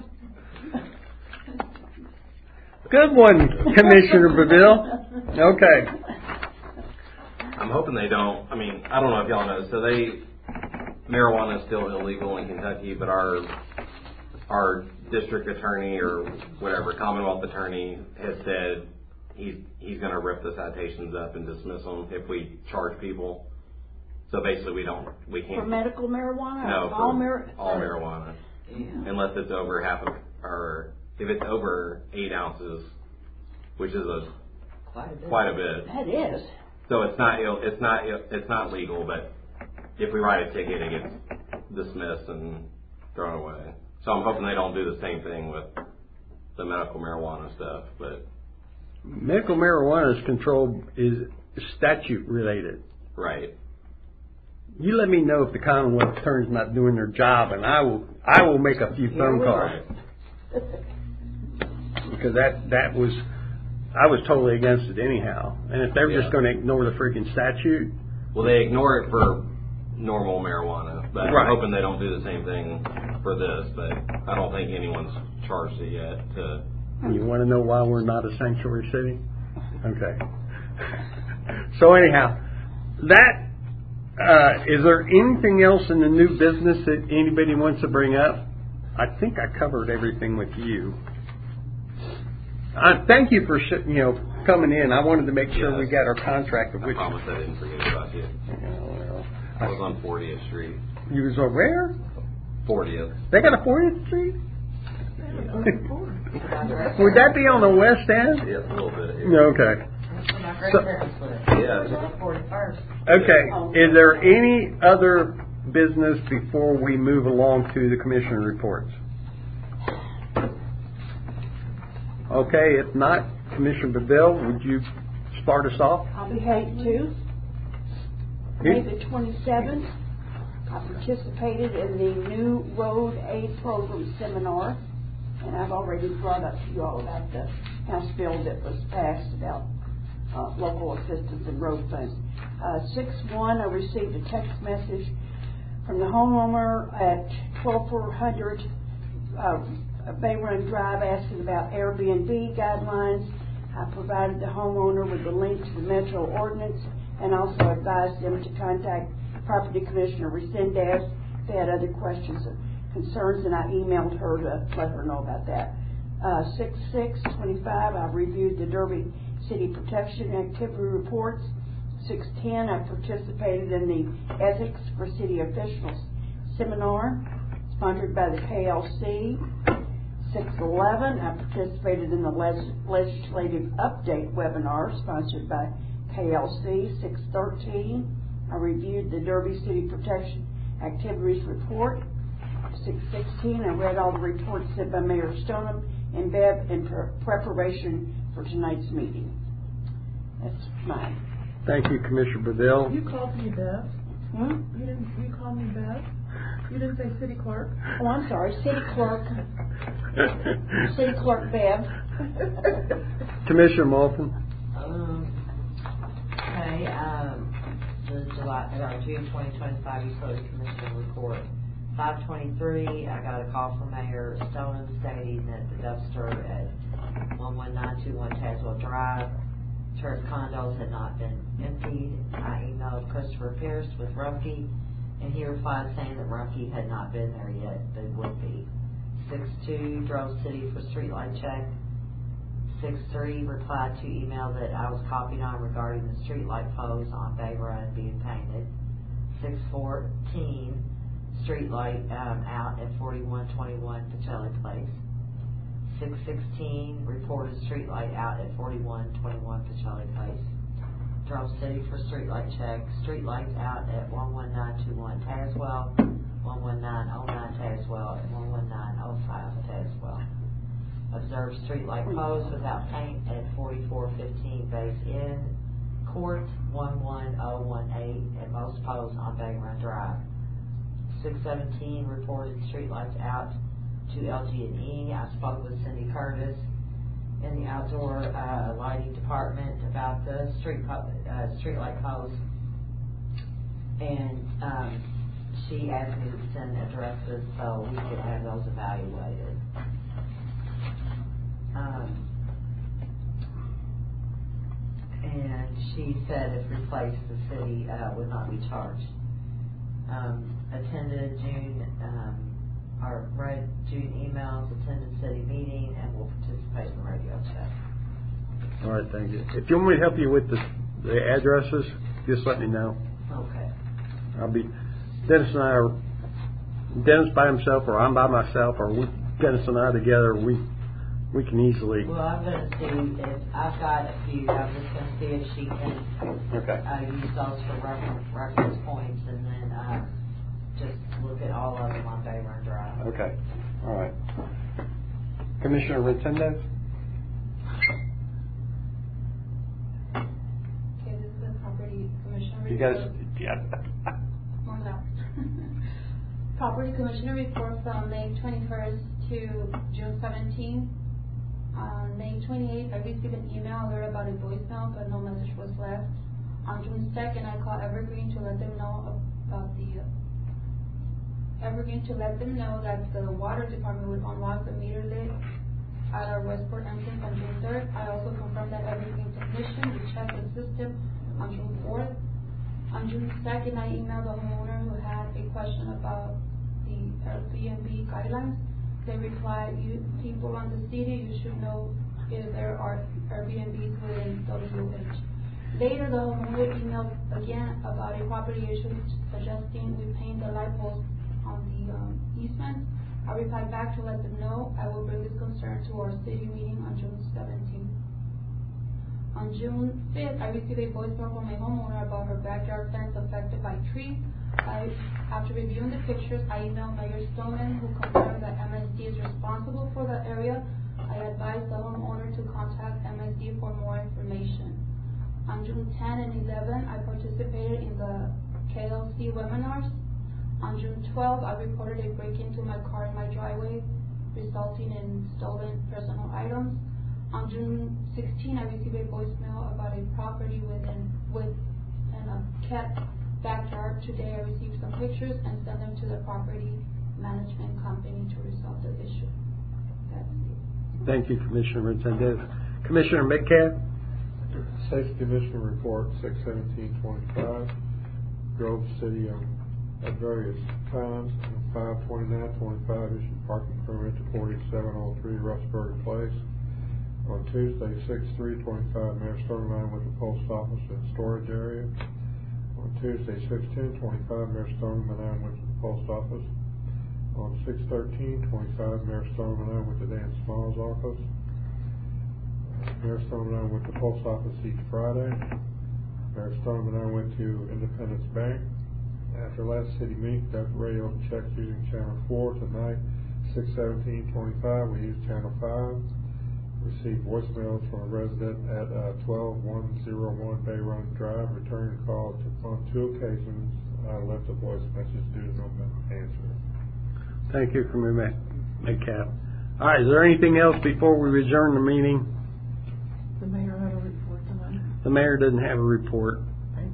Good one, Commissioner Beville. Okay. I'm hoping they don't. I mean, I don't know if y'all know. So marijuana is still illegal in Kentucky, but our district attorney or whatever, Commonwealth attorney, has said he's going to rip the citations up and dismiss them if we charge people. So basically, we can't. For medical marijuana? No, all marijuana. Yeah. Unless it's over half of, or if it's over 8 ounces, which is quite a bit. That is. So it's not legal, but if we write a ticket, it gets dismissed and thrown away. So I'm hoping they don't do the same thing with the medical marijuana stuff. But medical marijuana is statute related. Right. You let me know if the Commonwealth attorney's not doing their job, and I will make a few phone calls. Because I was totally against it anyhow. And if they're just going to ignore the freaking statute. Well, they ignore it for normal marijuana, but right. I'm hoping they don't do the same thing for this, but I don't think anyone's charged it yet. You want to know why we're not a sanctuary city? Okay. So anyhow, is there anything else in the new business that anybody wants to bring up? I think I covered everything with you. Thank you for coming in. I wanted to make sure we got our contract. I promise I didn't forget about you. Well, I was on 40th Street. You was on where? 40th. They got a 40th Street? Yeah. Would that be on the west end? Yeah, a little bit. Yeah. Okay. My grandparents lived. Yeah. 41st. Okay. Is there any other business before we move along to the commissioner reports? Okay. If not, Commissioner Beville, would you start us off? I'll be happy to. May the 27th, I participated in the new Road Aid Program seminar, and I've already brought up to you all about the House bill that was passed about local assistance and road funds. 6/1, I received a text message from the homeowner at 12400 Bay Run Drive asking about Airbnb guidelines. I provided the homeowner with the link to the Metro ordinance and also advised them to contact Property Commissioner Resendez if they had other questions or concerns, and I emailed her to let her know about that. 6/6/25, I reviewed the Derby City Protection Activity Reports. 6/10, I participated in the Ethics for City Officials seminar sponsored by the KLC. 6/11, I participated in the Legislative Update webinar sponsored by KLC. 6/13, I reviewed the Derby City Protection Activities Report. 6/16, I read all the reports sent by Mayor Stoneham and Bev in preparation for tonight's meeting. That's mine. Thank you, Commissioner Beville. You called me Bev. You called me Bev? You didn't say city clerk? Oh, I'm sorry, city clerk. City clerk Bev. Commissioner Moulton. Okay, the June 2025 Utility Commission report. 5/23, I got a call from Mayor Stoneham stating that the dumpster at 11921 Tazewell Drive Church condos had not been emptied. I emailed Christopher Pierce with Rumpke, and he replied saying that Rumpke had not been there yet, but would be. 6-2, drove city for streetlight check. 6-3, replied to email that I was copied on regarding the streetlight poles on Bay Run being painted. 6-14, streetlight out at 4121 Pacelli Place. 6-16, reported streetlight out at 4121 Pacelli Place. Drove city for streetlight check. Streetlights out at 11921 Tazewell, 11909 Tazewell, and 11905 Tazewell. Observed streetlight poles without paint at 4415 Base Inn Court, 11018, and most poles on Bay Run Drive. 617, reported streetlights out to LG&E. I spoke with Cindy Curtis in the outdoor lighting department about the streetlight poles, and she asked me to send addresses so we could have those evaluated. And she said if replaced, the city would not be charged. Attended read June emails, attended city meeting, and will participate in the radio check. All right, thank you. If you want me to help you with the addresses, just let me know. Okay. Dennis and I are, Dennis by himself, or I'm by myself, or Dennis and I together, we can easily. Well, I'm going to see if I've got a few. I'm just going to see if she can use those for reference points, and then just look at all of them on Bay Run Drive. Okay. All right. Commissioner Resendez? Okay, this is the property commissioner report. You guys, Warm it up. Property commissioner report from May 21st to June 17th. On May 28th, I received an email alert about a voicemail, but no message was left. On June 2nd, I called Evergreen to let them know that the water department would unlock the meter lid at our Westport entrance on June 3rd. I also confirmed that Evergreen technician would check the system on June 4th. On June 2nd, I emailed the homeowner who had a question about the Airbnb guidelines. They replied, "You people on the city, you should know if there are Airbnbs within WH." Later, the homeowner emailed again about a property issue, suggesting we paint the light posts on the easement. I replied back to let them know I will bring this concern to our city meeting on June 17th. On June 5th, I received a voicemail from a homeowner about her backyard fence affected by trees. After reviewing the pictures, I emailed Mayor Stoneman, who confirmed that MSD is responsible for the area. I advised the homeowner to contact MSD for more information. On June 10 and 11, I participated in the KLC webinars. On June 12, I reported a break-in to my car in my driveway, resulting in stolen personal items. On June 16, I received a voicemail about a property with a kept backyard. Today, I received some pictures and sent them to the property management company to resolve the issue. That's it. Thank you, Commissioner Resendez. Commissioner Metcalf? Safety Commissioner report 6/17/25. Grove City at various times. 5/29/25 issued parking permit to 4703 Russberg Place. On Tuesday 6/3/25, Mayor Stoneman with the post office and storage area. On Tuesday 6/10/25, Mayor Stoneman went to the post office. On 6/13/25, Mayor Stoneman with the Dan Smalls office. Mayor Stoneman went to the post office each Friday. Mayor Stoneman went to Independence Bank. After last city meeting, got the radio checks using Channel 4 tonight. 6/17/25, we used Channel 5. Received voicemails from a resident at 12101 Bay Run Drive. Returned a call on 2 occasions. I left a voice message due to no answer. Thank you, Commissioner Metcalf. All right, is there anything else before we adjourn the meeting? The mayor had a report tonight. The mayor doesn't have a report. Thank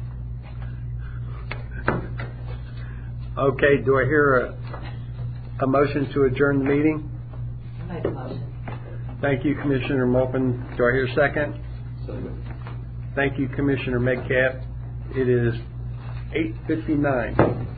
you. Okay, do I hear a motion to adjourn the meeting? I make a motion. Thank you, Commissioner Mulpin. Do I hear a second? Second. Thank you, Commissioner Medcalf. It is 8:59.